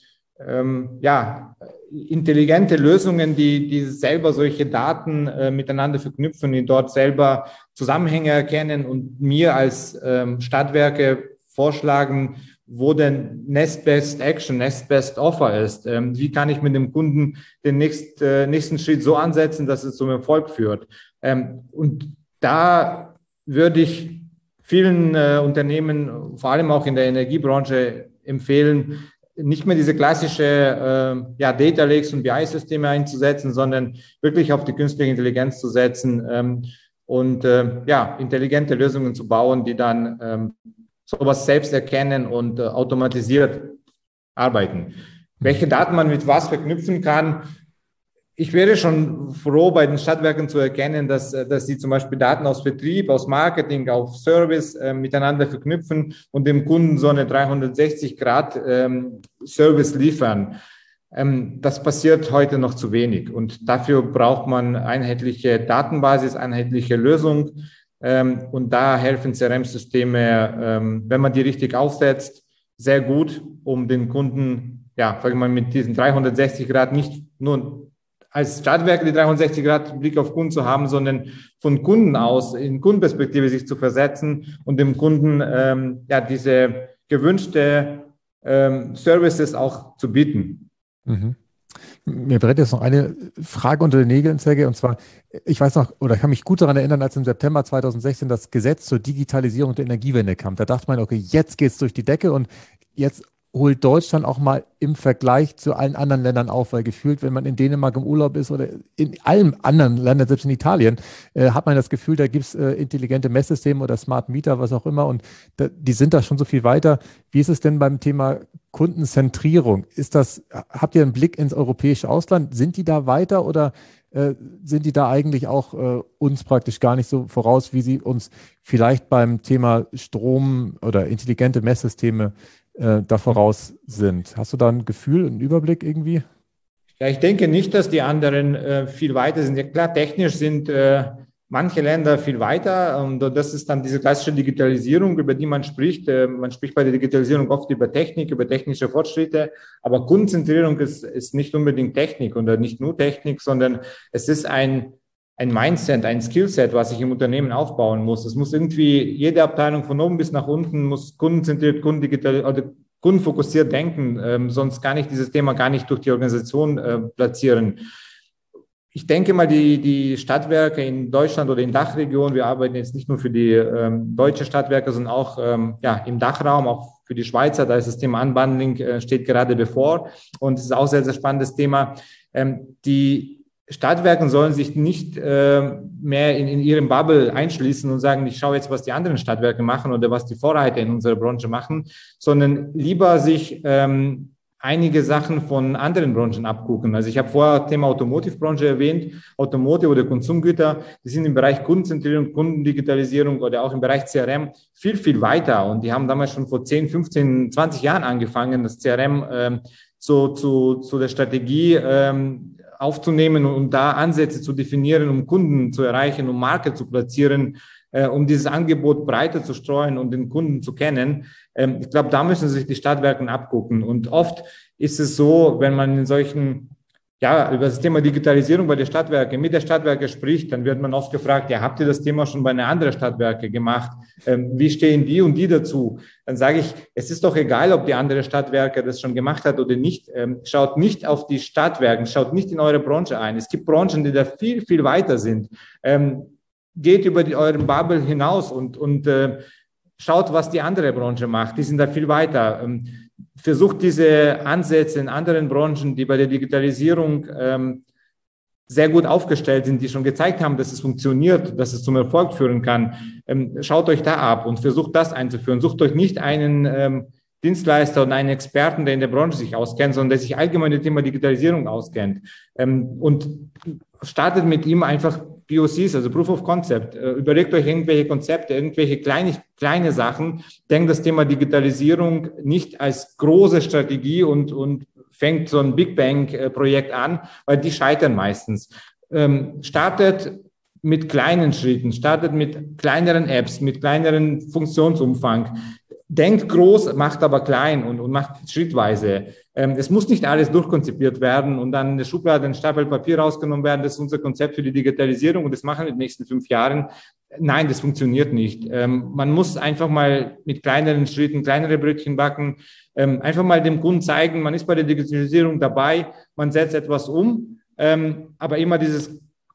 intelligente Lösungen, die selber solche Daten miteinander verknüpfen, die dort selber Zusammenhänge erkennen und mir als Stadtwerke vorschlagen, wo denn Next Best Action, Next Best Offer ist. Wie kann ich mit dem Kunden den nächsten Schritt so ansetzen, dass es zum Erfolg führt? Und da würde ich vielen Unternehmen, vor allem auch in der Energiebranche, empfehlen, nicht mehr diese klassische Data Lakes und BI-Systeme einzusetzen, sondern wirklich auf die künstliche Intelligenz zu setzen und intelligente Lösungen zu bauen, die dann sowas selbst erkennen und automatisiert arbeiten. Welche Daten man mit was verknüpfen kann. Ich wäre schon froh, bei den Stadtwerken zu erkennen, dass sie zum Beispiel Daten aus Vertrieb, aus Marketing, auf Service miteinander verknüpfen und dem Kunden so eine 360-Grad-Service liefern. Das passiert heute noch zu wenig und dafür braucht man einheitliche Datenbasis, einheitliche Lösung und da helfen CRM-Systeme, wenn man die richtig aufsetzt, sehr gut, um den Kunden, mit diesen 360 Grad nicht nur als Stadtwerke die 360 Grad Blick auf Kunden zu haben, sondern von Kunden aus in Kundenperspektive sich zu versetzen und dem Kunden diese gewünschte Services auch zu bieten. Mhm. Mir brennt jetzt noch eine Frage unter den Nägeln, Sergej, und zwar, ich weiß noch, oder kann mich gut daran erinnern, als im September 2016 das Gesetz zur Digitalisierung der Energiewende kam. Da dachte man, okay, jetzt geht's durch die Decke und jetzt holt Deutschland auch mal im Vergleich zu allen anderen Ländern auf, weil gefühlt, wenn man in Dänemark im Urlaub ist oder in allen anderen Ländern, selbst in Italien, hat man das Gefühl, da gibt es intelligente Messsysteme oder Smart Meter, was auch immer, und die sind da schon so viel weiter. Wie ist es denn beim Thema Kundenzentrierung? Habt ihr einen Blick ins europäische Ausland? Sind die da weiter oder sind die da eigentlich auch uns praktisch gar nicht so voraus, wie sie uns vielleicht beim Thema Strom oder intelligente Messsysteme da voraus sind? Hast du da ein Gefühl, einen Überblick irgendwie? Ja, ich denke nicht, dass die anderen viel weiter sind. Ja, klar, technisch sind manche Länder viel weiter und das ist dann diese klassische Digitalisierung, über die man spricht. Man spricht bei der Digitalisierung oft über Technik, über technische Fortschritte, aber Kundenzentrierung ist nicht unbedingt Technik oder nicht nur Technik, sondern es ist ein Mindset, ein Skillset, was ich im Unternehmen aufbauen muss. Es muss irgendwie jede Abteilung von oben bis nach unten muss kundenzentriert, kundenfokussiert denken, sonst kann ich dieses Thema gar nicht durch die Organisation platzieren. Ich denke mal, die Stadtwerke in Deutschland oder in Dachregion, wir arbeiten jetzt nicht nur für die deutsche Stadtwerke, sondern auch im Dachraum, auch für die Schweizer, da ist das Thema Unbundling steht gerade bevor und es ist auch ein sehr, sehr spannendes Thema. Die Stadtwerke sollen sich nicht mehr in ihrem Bubble einschließen und sagen, ich schaue jetzt, was die anderen Stadtwerke machen oder was die Vorreiter in unserer Branche machen, sondern lieber sich einige Sachen von anderen Branchen abgucken. Also ich habe vorher das Thema Automotive-Branche erwähnt, Automotive oder Konsumgüter, die sind im Bereich Kundenzentrierung, Kundendigitalisierung oder auch im Bereich CRM viel, viel weiter und die haben damals schon vor 10, 15, 20 Jahren angefangen, das CRM zu der Strategie aufzunehmen und da Ansätze zu definieren, um Kunden zu erreichen, um Marke zu platzieren, um dieses Angebot breiter zu streuen und den Kunden zu kennen. Ich glaube, da müssen sich die Stadtwerke abgucken. Und oft ist es so, wenn man in solchen, über das Thema Digitalisierung bei den Stadtwerken, mit der Stadtwerke spricht, dann wird man oft gefragt, habt ihr das Thema schon bei einer anderen Stadtwerke gemacht? Wie stehen die und die dazu? Dann sage ich, es ist doch egal, ob die andere Stadtwerke das schon gemacht hat oder nicht. Schaut nicht auf die Stadtwerke, schaut nicht in eure Branche ein. Es gibt Branchen, die da viel, viel weiter sind. Geht über euren Bubble hinaus und schaut, was die andere Branche macht. Die sind da viel weiter. Versucht diese Ansätze in anderen Branchen, die bei der Digitalisierung sehr gut aufgestellt sind, die schon gezeigt haben, dass es funktioniert, dass es zum Erfolg führen kann. Schaut euch da ab und versucht das einzuführen. Sucht euch nicht einen Dienstleister und einen Experten, der in der Branche sich auskennt, sondern der sich allgemein mit dem Thema Digitalisierung auskennt. Und startet mit ihm einfach POCs, also Proof of Concept. Überlegt euch irgendwelche Konzepte, irgendwelche kleine Sachen. Denkt das Thema Digitalisierung nicht als große Strategie und fängt so ein Big Bang-Projekt an, weil die scheitern meistens. Startet mit kleinen Schritten, startet mit kleineren Apps, mit kleineren Funktionsumfang. Denkt groß, macht aber klein und macht schrittweise. Es muss nicht alles durchkonzipiert werden und dann in der Schublade ein Stapel Papier rausgenommen werden. Das ist unser Konzept für die Digitalisierung und das machen wir in den nächsten 5 Jahren. Nein, das funktioniert nicht. Man muss einfach mal mit kleineren Schritten, kleinere Brötchen backen, einfach mal dem Kunden zeigen, man ist bei der Digitalisierung dabei, man setzt etwas um, aber immer dieses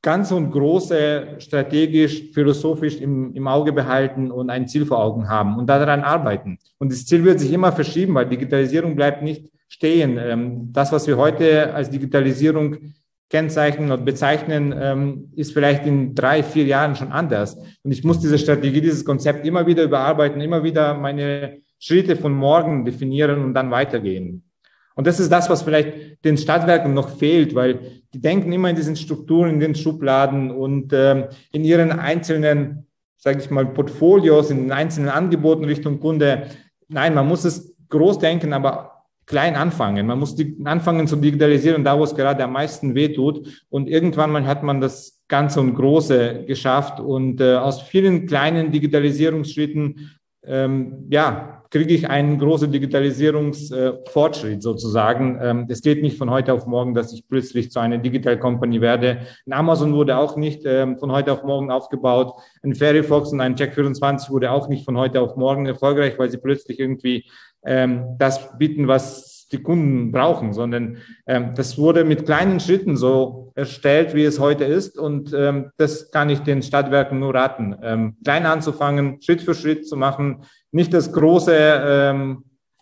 ganz und große strategisch, philosophisch im Auge behalten und ein Ziel vor Augen haben und daran arbeiten. Und das Ziel wird sich immer verschieben, weil Digitalisierung bleibt nicht stehen. Das, was wir heute als Digitalisierung kennzeichnen und bezeichnen, ist vielleicht in 3-4 Jahren schon anders. Und ich muss diese Strategie, dieses Konzept immer wieder überarbeiten, immer wieder meine Schritte von morgen definieren und dann weitergehen. Und das ist das, was vielleicht den Stadtwerken noch fehlt, weil die denken immer in diesen Strukturen, in den Schubladen und in ihren einzelnen, sage ich mal, Portfolios, in den einzelnen Angeboten Richtung Kunde. Nein, man muss es groß denken, aber klein anfangen. Man muss anfangen zu digitalisieren, da wo es gerade am meisten wehtut. Und irgendwann mal hat man das Ganze und Große geschafft. Und aus vielen kleinen Digitalisierungsschritten, kriege ich einen großen Digitalisierungsfortschritt sozusagen. Es geht nicht von heute auf morgen, dass ich plötzlich zu einer Digital Company werde. Ein Amazon wurde auch nicht von heute auf morgen aufgebaut. Ein Fairyfox und ein Check24 wurde auch nicht von heute auf morgen erfolgreich, weil sie plötzlich irgendwie das bieten, was die Kunden brauchen, sondern das wurde mit kleinen Schritten so erstellt, wie es heute ist. Und das kann ich den Stadtwerken nur raten, klein anzufangen, Schritt für Schritt zu machen, nicht das große,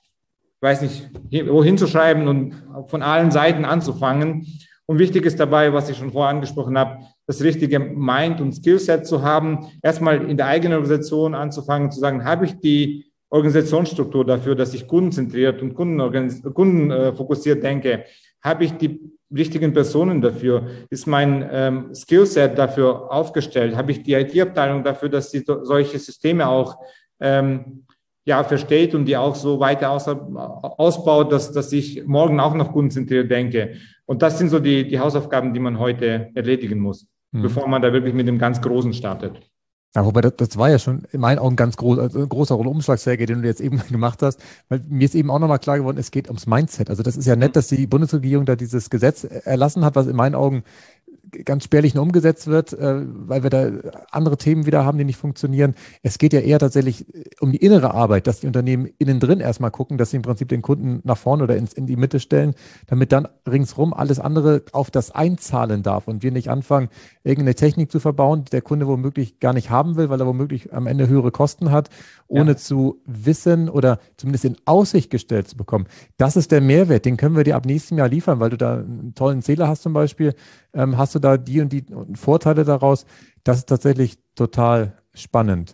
wohin zu schreiben und von allen Seiten anzufangen. Und wichtig ist dabei, was ich schon vorher angesprochen habe, das richtige Mind- und Skillset zu haben, erstmal in der eigenen Organisation anzufangen, zu sagen, habe ich die Organisationsstruktur dafür, dass ich kundenzentriert und kundenfokussiert denke? Habe ich die richtigen Personen dafür? Ist mein Skillset dafür aufgestellt? Habe ich die IT-Abteilung dafür, dass sie solche Systeme auch versteht und die auch so weiter ausbaut, dass ich morgen auch noch kundenzentriert denke? Und das sind so die Hausaufgaben, die man heute erledigen muss, bevor man da wirklich mit dem ganz Großen startet. Ja, wobei das war ja schon in meinen Augen ganz groß, also ein großer Umschlagsträger, den du jetzt eben gemacht hast, weil mir ist eben auch nochmal klar geworden, es geht ums Mindset. Also das ist ja nett, dass die Bundesregierung da dieses Gesetz erlassen hat, was in meinen Augen ganz spärlich nur umgesetzt wird, weil wir da andere Themen wieder haben, die nicht funktionieren. Es geht ja eher tatsächlich um die innere Arbeit, dass die Unternehmen innen drin erstmal gucken, dass sie im Prinzip den Kunden nach vorne oder in die Mitte stellen, damit dann ringsrum alles andere auf das einzahlen darf und wir nicht anfangen, irgendeine Technik zu verbauen, die der Kunde womöglich gar nicht haben will, weil er womöglich am Ende höhere Kosten hat, ohne zu wissen oder zumindest in Aussicht gestellt zu bekommen. Das ist der Mehrwert, den können wir dir ab nächstem Jahr liefern, weil du da einen tollen Zähler hast zum Beispiel, hast du da die und die Vorteile daraus. Das ist tatsächlich total spannend.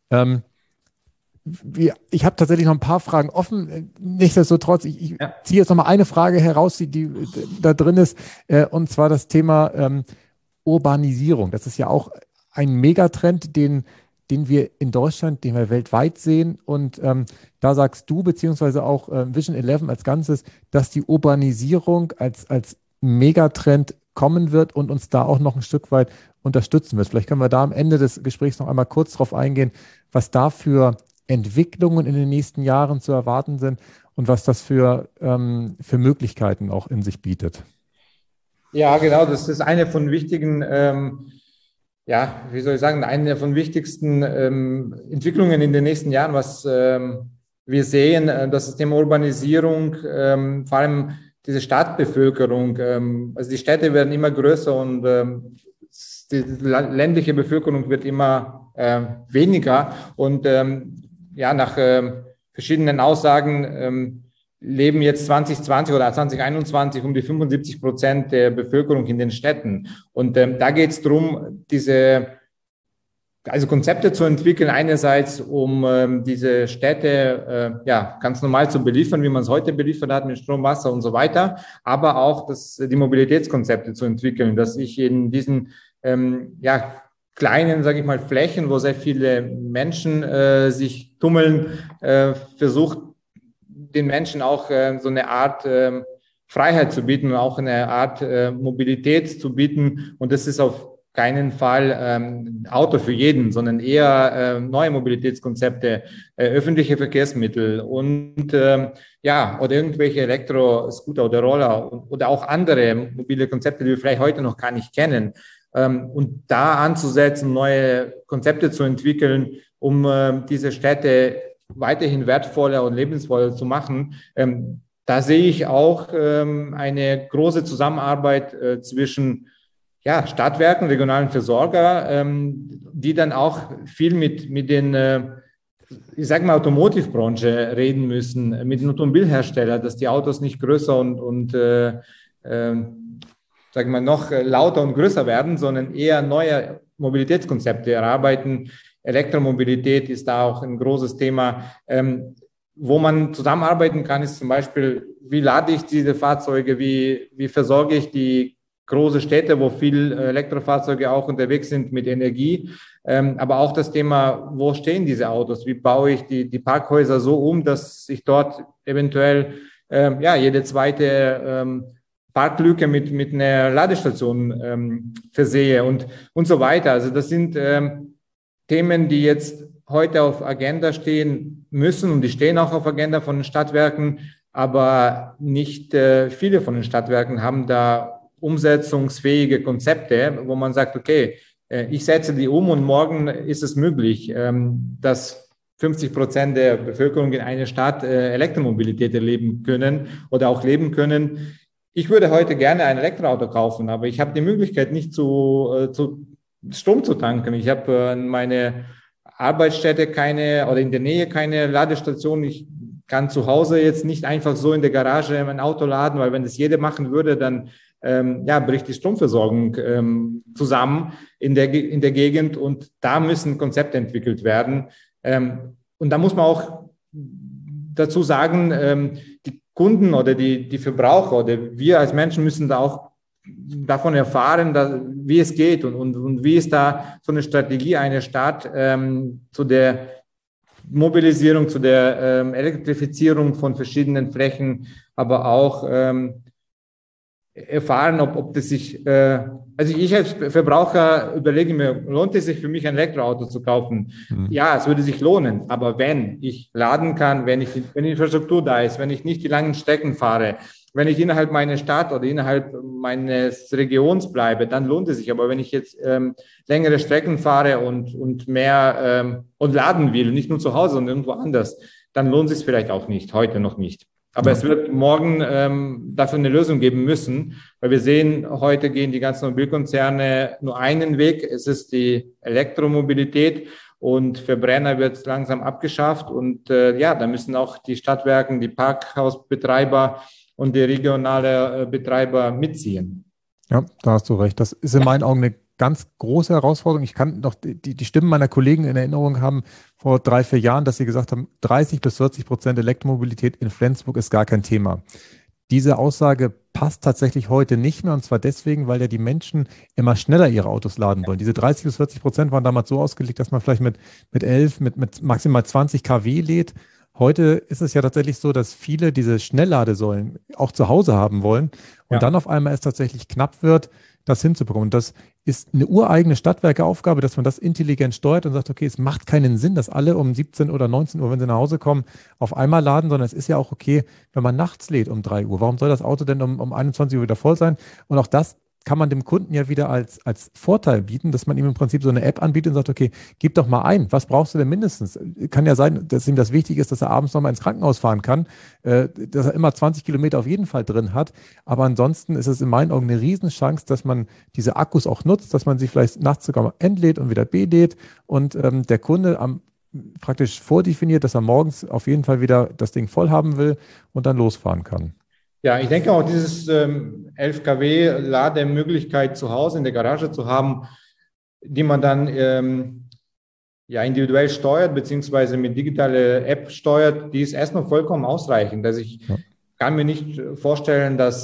Ich habe tatsächlich noch ein paar Fragen offen. Nichtsdestotrotz, ich ziehe jetzt noch mal eine Frage heraus, die da drin ist, und zwar das Thema Urbanisierung. Das ist ja auch ein Megatrend, den wir in Deutschland, den wir weltweit sehen. Und da sagst du, beziehungsweise auch Vision 11 als Ganzes, dass die Urbanisierung als Megatrend kommen wird und uns da auch noch ein Stück weit unterstützen wird. Vielleicht können wir da am Ende des Gesprächs noch einmal kurz drauf eingehen, was da für Entwicklungen in den nächsten Jahren zu erwarten sind und was das für Möglichkeiten auch in sich bietet. Ja, genau. Das ist eine von wichtigen, eine von wichtigsten Entwicklungen in den nächsten Jahren, was wir sehen, das Thema Urbanisierung, vor allem diese Stadtbevölkerung, also die Städte werden immer größer und die ländliche Bevölkerung wird immer weniger. Und nach verschiedenen Aussagen leben jetzt 2020 oder 2021 um die 75% der Bevölkerung in den Städten. Und da geht es darum, Konzepte zu entwickeln, einerseits um diese Städte ganz normal zu beliefern, wie man es heute beliefert hat mit Strom, Wasser und so weiter, aber auch die Mobilitätskonzepte zu entwickeln, dass ich in diesen kleinen, sage ich mal, Flächen, wo sehr viele Menschen sich tummeln, versucht, den Menschen auch so eine Art Freiheit zu bieten, auch eine Art Mobilität zu bieten. Und das ist auf keinen Fall Auto für jeden, sondern eher neue Mobilitätskonzepte, öffentliche Verkehrsmittel und oder irgendwelche Elektroscooter oder Roller oder auch andere mobile Konzepte, die wir vielleicht heute noch gar nicht kennen. Und da anzusetzen, neue Konzepte zu entwickeln, um diese Städte weiterhin wertvoller und lebensvoller zu machen. Da sehe ich auch eine große Zusammenarbeit zwischen Stadtwerken, regionalen Versorger, die dann auch viel mit den, ich sage mal, Automotive-Branche reden müssen, mit den Automobilherstellern, dass die Autos nicht größer und sagen wir noch lauter und größer werden, sondern eher neue Mobilitätskonzepte erarbeiten. Elektromobilität ist da auch ein großes Thema. Wo man zusammenarbeiten kann, ist zum Beispiel, wie lade ich diese Fahrzeuge, wie versorge ich die große Städte, wo viel Elektrofahrzeuge auch unterwegs sind mit Energie. Aber auch das Thema, wo stehen diese Autos? Wie baue ich die Parkhäuser so um, dass ich dort eventuell jede zweite Parklücke mit einer Ladestation versehe und so weiter. Also das sind Themen, die jetzt heute auf Agenda stehen müssen und die stehen auch auf Agenda von den Stadtwerken, aber nicht viele von den Stadtwerken haben da umsetzungsfähige Konzepte, wo man sagt, okay, ich setze die um und morgen ist es möglich, dass 50% der Bevölkerung in einer Stadt Elektromobilität erleben können oder auch leben können. Ich würde heute gerne ein Elektroauto kaufen, aber ich habe die Möglichkeit, nicht zu Strom zu tanken. Ich habe meine Arbeitsstätte oder in der Nähe keine Ladestation. Ich kann zu Hause jetzt nicht einfach so in der Garage mein Auto laden, weil wenn das jeder machen würde, dann bricht die Stromversorgung zusammen in der Gegend und da müssen Konzepte entwickelt werden. Und da muss man auch dazu sagen, die Kunden oder die Verbraucher oder wir als Menschen müssen da auch davon erfahren, wie es geht und wie ist da so eine Strategie einer Stadt zu der Mobilisierung, zu der Elektrifizierung von verschiedenen Flächen, aber auch erfahren, ob das sich, also ich als Verbraucher überlege mir, lohnt es sich für mich ein Elektroauto zu kaufen? Ja, es würde sich lohnen, aber wenn ich laden kann, wenn die Infrastruktur da ist, wenn ich nicht die langen Strecken fahre, wenn ich innerhalb meiner Stadt oder innerhalb meines Regions bleibe, dann lohnt es sich. Aber wenn ich jetzt längere Strecken fahre und mehr und laden will, nicht nur zu Hause, sondern irgendwo anders, dann lohnt es sich vielleicht auch nicht, heute noch nicht. Aber es wird morgen dafür eine Lösung geben müssen, weil wir sehen, heute gehen die ganzen Mobilkonzerne nur einen Weg. Es ist die Elektromobilität und Verbrenner wird langsam abgeschafft. Und da müssen auch die Stadtwerken, die Parkhausbetreiber und die regionale Betreiber mitziehen. Ja, da hast du recht. Das ist in meinen Augen eine ganz große Herausforderung. Ich kann noch die Stimmen meiner Kollegen in Erinnerung haben vor 3-4 Jahren, dass sie gesagt haben, 30-40% Elektromobilität in Flensburg ist gar kein Thema. Diese Aussage passt tatsächlich heute nicht mehr und zwar deswegen, weil ja die Menschen immer schneller ihre Autos laden wollen. Diese 30-40% waren damals so ausgelegt, dass man vielleicht mit 11, mit maximal 20 kW lädt. Heute ist es ja tatsächlich so, dass viele diese Schnellladesäulen auch zu Hause haben wollen und dann auf einmal es tatsächlich knapp wird, das hinzubekommen. Und das ist eine ureigene Stadtwerkeaufgabe, dass man das intelligent steuert und sagt, okay, es macht keinen Sinn, dass alle um 17 oder 19 Uhr, wenn sie nach Hause kommen, auf einmal laden, sondern es ist ja auch okay, wenn man nachts lädt um 3 Uhr. Warum soll das Auto denn um 21 Uhr wieder voll sein? Und auch das kann man dem Kunden ja wieder als Vorteil bieten, dass man ihm im Prinzip so eine App anbietet und sagt, okay, gib doch mal ein, was brauchst du denn mindestens? Kann ja sein, dass ihm das wichtig ist, dass er abends nochmal ins Krankenhaus fahren kann, dass er immer 20 Kilometer auf jeden Fall drin hat. Aber ansonsten ist es in meinen Augen eine Riesenchance, dass man diese Akkus auch nutzt, dass man sie vielleicht nachts sogar mal entlädt und wieder belädt und der Kunde praktisch vordefiniert, dass er morgens auf jeden Fall wieder das Ding voll haben will und dann losfahren kann. Ja, ich denke auch, dieses 11 kW Lademöglichkeit zu Hause in der Garage zu haben, die man dann individuell steuert, beziehungsweise mit digitaler App steuert, die ist erstmal vollkommen ausreichend. Also ich kann mir nicht vorstellen, dass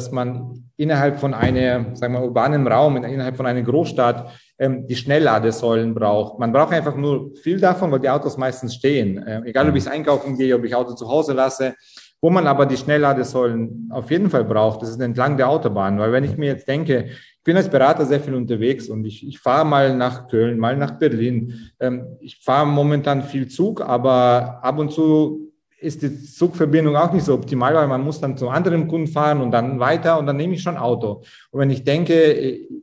man innerhalb von einem, sagen wir, urbanen Raum, innerhalb von einer Großstadt die Schnellladesäulen braucht. Man braucht einfach nur viel davon, weil die Autos meistens stehen. Egal, ob ich einkaufen gehe, ob ich Auto zu Hause lasse. Wo man aber die Schnellladesäulen auf jeden Fall braucht, das ist entlang der Autobahn. Weil wenn ich mir jetzt denke, ich bin als Berater sehr viel unterwegs und ich fahre mal nach Köln, mal nach Berlin. Ich fahre momentan viel Zug, aber ab und zu ist die Zugverbindung auch nicht so optimal, weil man muss dann zum anderen Kunden fahren und dann weiter und dann nehme ich schon Auto. Und wenn ich denke,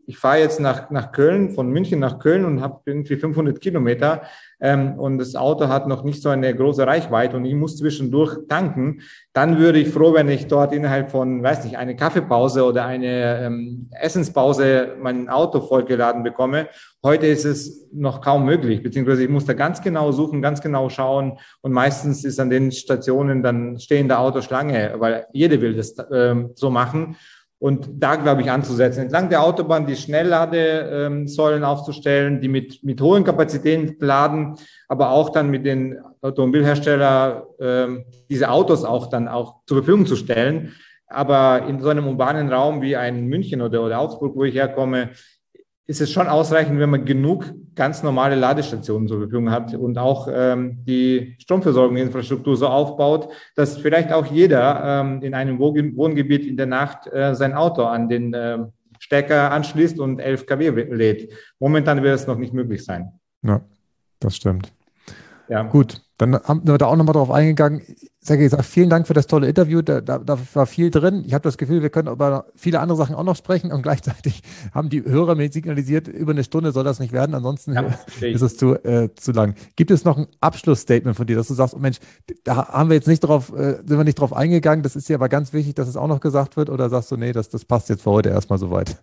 ich fahre jetzt nach Köln, von München nach Köln und habe irgendwie 500 Kilometer und das Auto hat noch nicht so eine große Reichweite und ich muss zwischendurch tanken, dann würde ich froh, wenn ich dort innerhalb von, weiß nicht, eine Kaffeepause oder eine Essenspause mein Auto vollgeladen bekomme. Heute ist es noch kaum möglich, beziehungsweise ich muss da ganz genau suchen, ganz genau schauen und meistens ist an den Stationen dann stehende Autoschlange, weil jeder will das so machen. Und da, glaube ich, anzusetzen, entlang der Autobahn die Schnellladesäulen aufzustellen, die mit hohen Kapazitäten laden, aber auch dann mit den Automobilherstellern diese Autos auch dann auch zur Verfügung zu stellen. Aber in so einem urbanen Raum wie ein München oder Augsburg, wo ich herkomme, ist es schon ausreichend, wenn man genug ganz normale Ladestationen zur Verfügung hat und auch die Stromversorgungsinfrastruktur so aufbaut, dass vielleicht auch jeder in einem Wohngebiet in der Nacht sein Auto an den Stecker anschließt und 11 kW lädt. Momentan wird es noch nicht möglich sein. Ja, das stimmt. Ja. Gut, dann haben wir da auch nochmal drauf eingegangen. Sergej, vielen Dank für das tolle Interview. Da war viel drin. Ich habe das Gefühl, wir können über viele andere Sachen auch noch sprechen und gleichzeitig haben die Hörer mir signalisiert, über eine Stunde soll das nicht werden, ansonsten ist es zu lang. Gibt es noch ein Abschlussstatement von dir, dass du sagst, oh Mensch, da haben wir jetzt sind wir nicht drauf eingegangen, das ist dir aber ganz wichtig, dass es auch noch gesagt wird, oder sagst du, nee, das passt jetzt für heute erstmal soweit?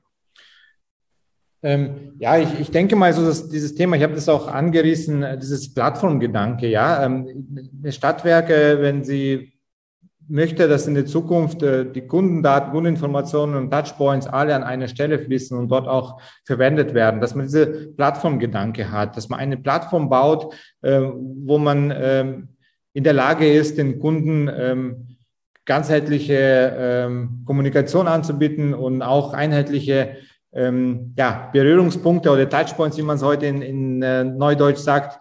Ja, ich denke mal, so dass dieses Thema, ich habe das auch angerissen, dieses Plattformgedanke, ja. Die Stadtwerke, wenn sie möchte, dass in der Zukunft die Kundendaten, Kundeninformationen und Touchpoints alle an eine Stelle fließen und dort auch verwendet werden, dass man diese Plattformgedanke hat, dass man eine Plattform baut, wo man in der Lage ist, den Kunden ganzheitliche Kommunikation anzubieten und auch einheitliche Berührungspunkte oder Touchpoints, wie man es heute in Neudeutsch sagt.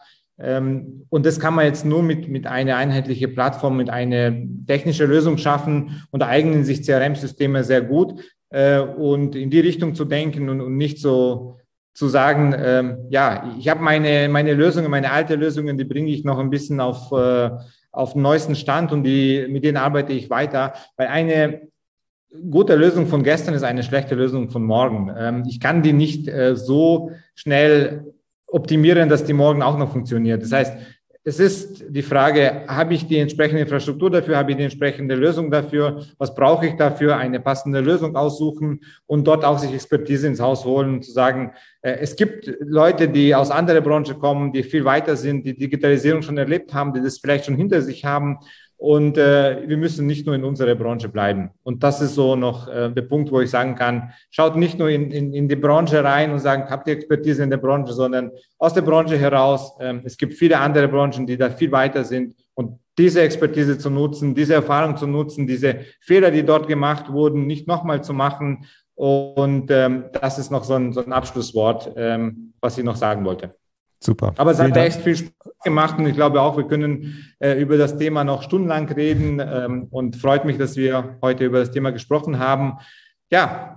Und das kann man jetzt nur mit einer einheitlichen Plattform, mit einer technischen Lösung schaffen, und da eignen sich CRM-Systeme sehr gut. Und in die Richtung zu denken und nicht so zu sagen, ich habe meine Lösungen, meine alten Lösungen, die bringe ich noch ein bisschen auf den neuesten Stand und mit denen arbeite ich weiter, weil eine gute Lösung von gestern ist eine schlechte Lösung von morgen. Ich kann die nicht so schnell optimieren, dass die morgen auch noch funktioniert. Das heißt, es ist die Frage, habe ich die entsprechende Infrastruktur dafür, habe ich die entsprechende Lösung dafür, was brauche ich dafür, eine passende Lösung aussuchen und dort auch sich Expertise ins Haus holen und zu sagen, es gibt Leute, die aus anderer Branche kommen, die viel weiter sind, die Digitalisierung schon erlebt haben, die das vielleicht schon hinter sich haben. Und wir müssen nicht nur in unserer Branche bleiben. Und das ist so noch der Punkt, wo ich sagen kann, schaut nicht nur in die Branche rein und sagen, habt ihr Expertise in der Branche, sondern aus der Branche heraus. Es gibt viele andere Branchen, die da viel weiter sind. Und diese Expertise zu nutzen, diese Erfahrung zu nutzen, diese Fehler, die dort gemacht wurden, nicht nochmal zu machen. Und das ist noch so ein Abschlusswort, was ich noch sagen wollte. Super. Aber es hat echt viel Spaß gemacht und ich glaube auch, wir können über das Thema noch stundenlang reden und freut mich, dass wir heute über das Thema gesprochen haben. Ja.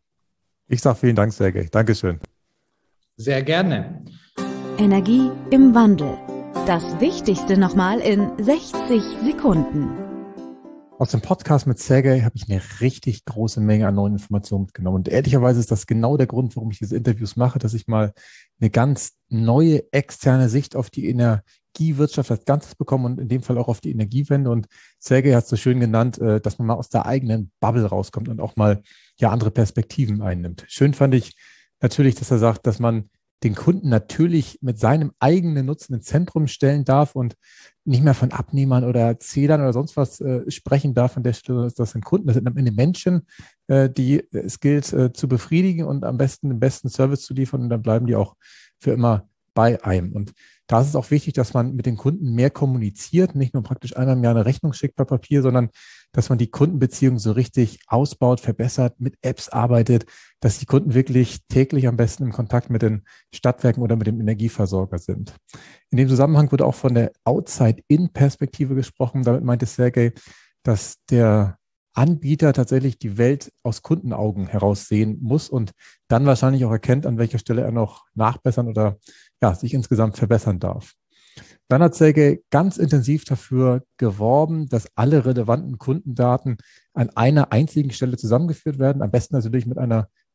Ich sage vielen Dank, Sergej. Dankeschön. Sehr gerne. Energie im Wandel. Das Wichtigste nochmal in 60 Sekunden. Aus dem Podcast mit Sergej habe ich eine richtig große Menge an neuen Informationen mitgenommen. Und ehrlicherweise ist das genau der Grund, warum ich diese Interviews mache, dass ich mal eine ganz neue externe Sicht auf die Energiewirtschaft als Ganzes bekomme und in dem Fall auch auf die Energiewende. Und Sergej hat es so schön genannt, dass man mal aus der eigenen Bubble rauskommt und auch mal andere Perspektiven einnimmt. Schön fand ich natürlich, dass er sagt, dass man den Kunden natürlich mit seinem eigenen Nutzen ins Zentrum stellen darf und nicht mehr von Abnehmern oder Zählern oder sonst was sprechen darf. An der Stelle, das sind Kunden, das sind am Ende Menschen, die es gilt zu befriedigen und am besten den besten Service zu liefern, und dann bleiben die auch für immer bei einem. Und da ist es auch wichtig, dass man mit den Kunden mehr kommuniziert, nicht nur praktisch einmal im Jahr eine Rechnung schickt per Papier, sondern dass man die Kundenbeziehung so richtig ausbaut, verbessert, mit Apps arbeitet, dass die Kunden wirklich täglich am besten im Kontakt mit den Stadtwerken oder mit dem Energieversorger sind. In dem Zusammenhang wurde auch von der Outside-In-Perspektive gesprochen. Damit meinte Sergej, dass der Anbieter tatsächlich die Welt aus Kundenaugen heraus sehen muss und dann wahrscheinlich auch erkennt, an welcher Stelle er noch nachbessern oder sich insgesamt verbessern darf. Dann hat Sergej ganz intensiv dafür geworben, dass alle relevanten Kundendaten an einer einzigen Stelle zusammengeführt werden, am besten natürlich mit einer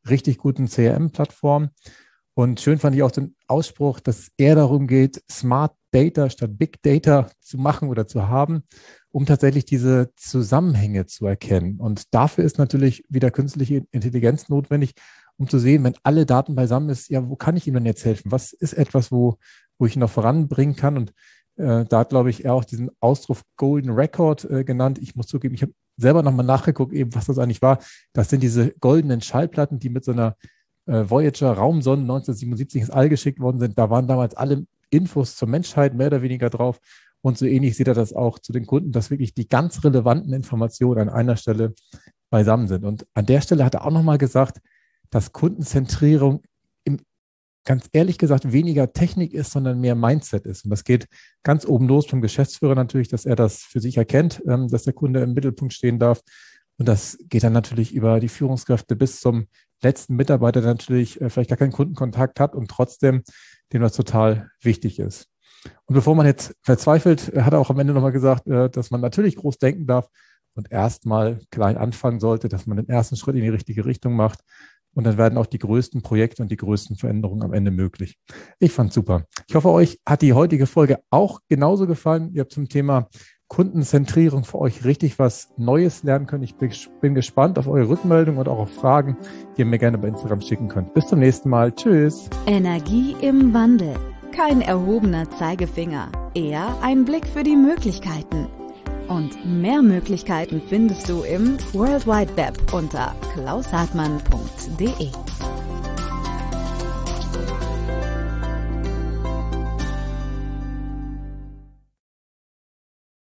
richtig guten CRM-Plattformen. Und schön fand ich auch den Ausspruch, dass es eher darum geht, Smart Data statt Big Data zu machen oder zu haben, um tatsächlich diese Zusammenhänge zu erkennen. Und dafür ist natürlich wieder künstliche Intelligenz notwendig, um zu sehen, wenn alle Daten beisammen ist, ja, wo kann ich ihm denn jetzt helfen? Was ist etwas, wo ich ihn noch voranbringen kann? Und da hat, glaube ich, er auch diesen Ausdruck Golden Record genannt. Ich muss zugeben, ich habe selber nochmal nachgeguckt, eben, was das eigentlich war. Das sind diese goldenen Schallplatten, die mit so einer Voyager-Raumsonde 1977 ins All geschickt worden sind. Da waren damals alle Infos zur Menschheit mehr oder weniger drauf. Und so ähnlich sieht er das auch zu den Kunden, dass wirklich die ganz relevanten Informationen an einer Stelle beisammen sind. Und an der Stelle hat er auch nochmal gesagt, dass Kundenzentrierung ganz ehrlich gesagt weniger Technik ist, sondern mehr Mindset ist. Und das geht ganz oben los vom Geschäftsführer natürlich, dass er das für sich erkennt, dass der Kunde im Mittelpunkt stehen darf. Und das geht dann natürlich über die Führungskräfte bis zum letzten Mitarbeiter, der natürlich vielleicht gar keinen Kundenkontakt hat und trotzdem dem das total wichtig ist. Und bevor man jetzt verzweifelt, hat er auch am Ende nochmal gesagt, dass man natürlich groß denken darf und erstmal klein anfangen sollte, dass man den ersten Schritt in die richtige Richtung macht. Und dann werden auch die größten Projekte und die größten Veränderungen am Ende möglich. Ich fand's super. Ich hoffe, euch hat die heutige Folge auch genauso gefallen. Ihr habt zum Thema Kundenzentrierung für euch richtig was Neues lernen können. Ich bin gespannt auf eure Rückmeldung und auch auf Fragen, die ihr mir gerne bei Instagram schicken könnt. Bis zum nächsten Mal. Tschüss. Energie im Wandel. Kein erhobener Zeigefinger, eher ein Blick für die Möglichkeiten. Und mehr Möglichkeiten findest du im World Wide Web unter klaushartmann.de.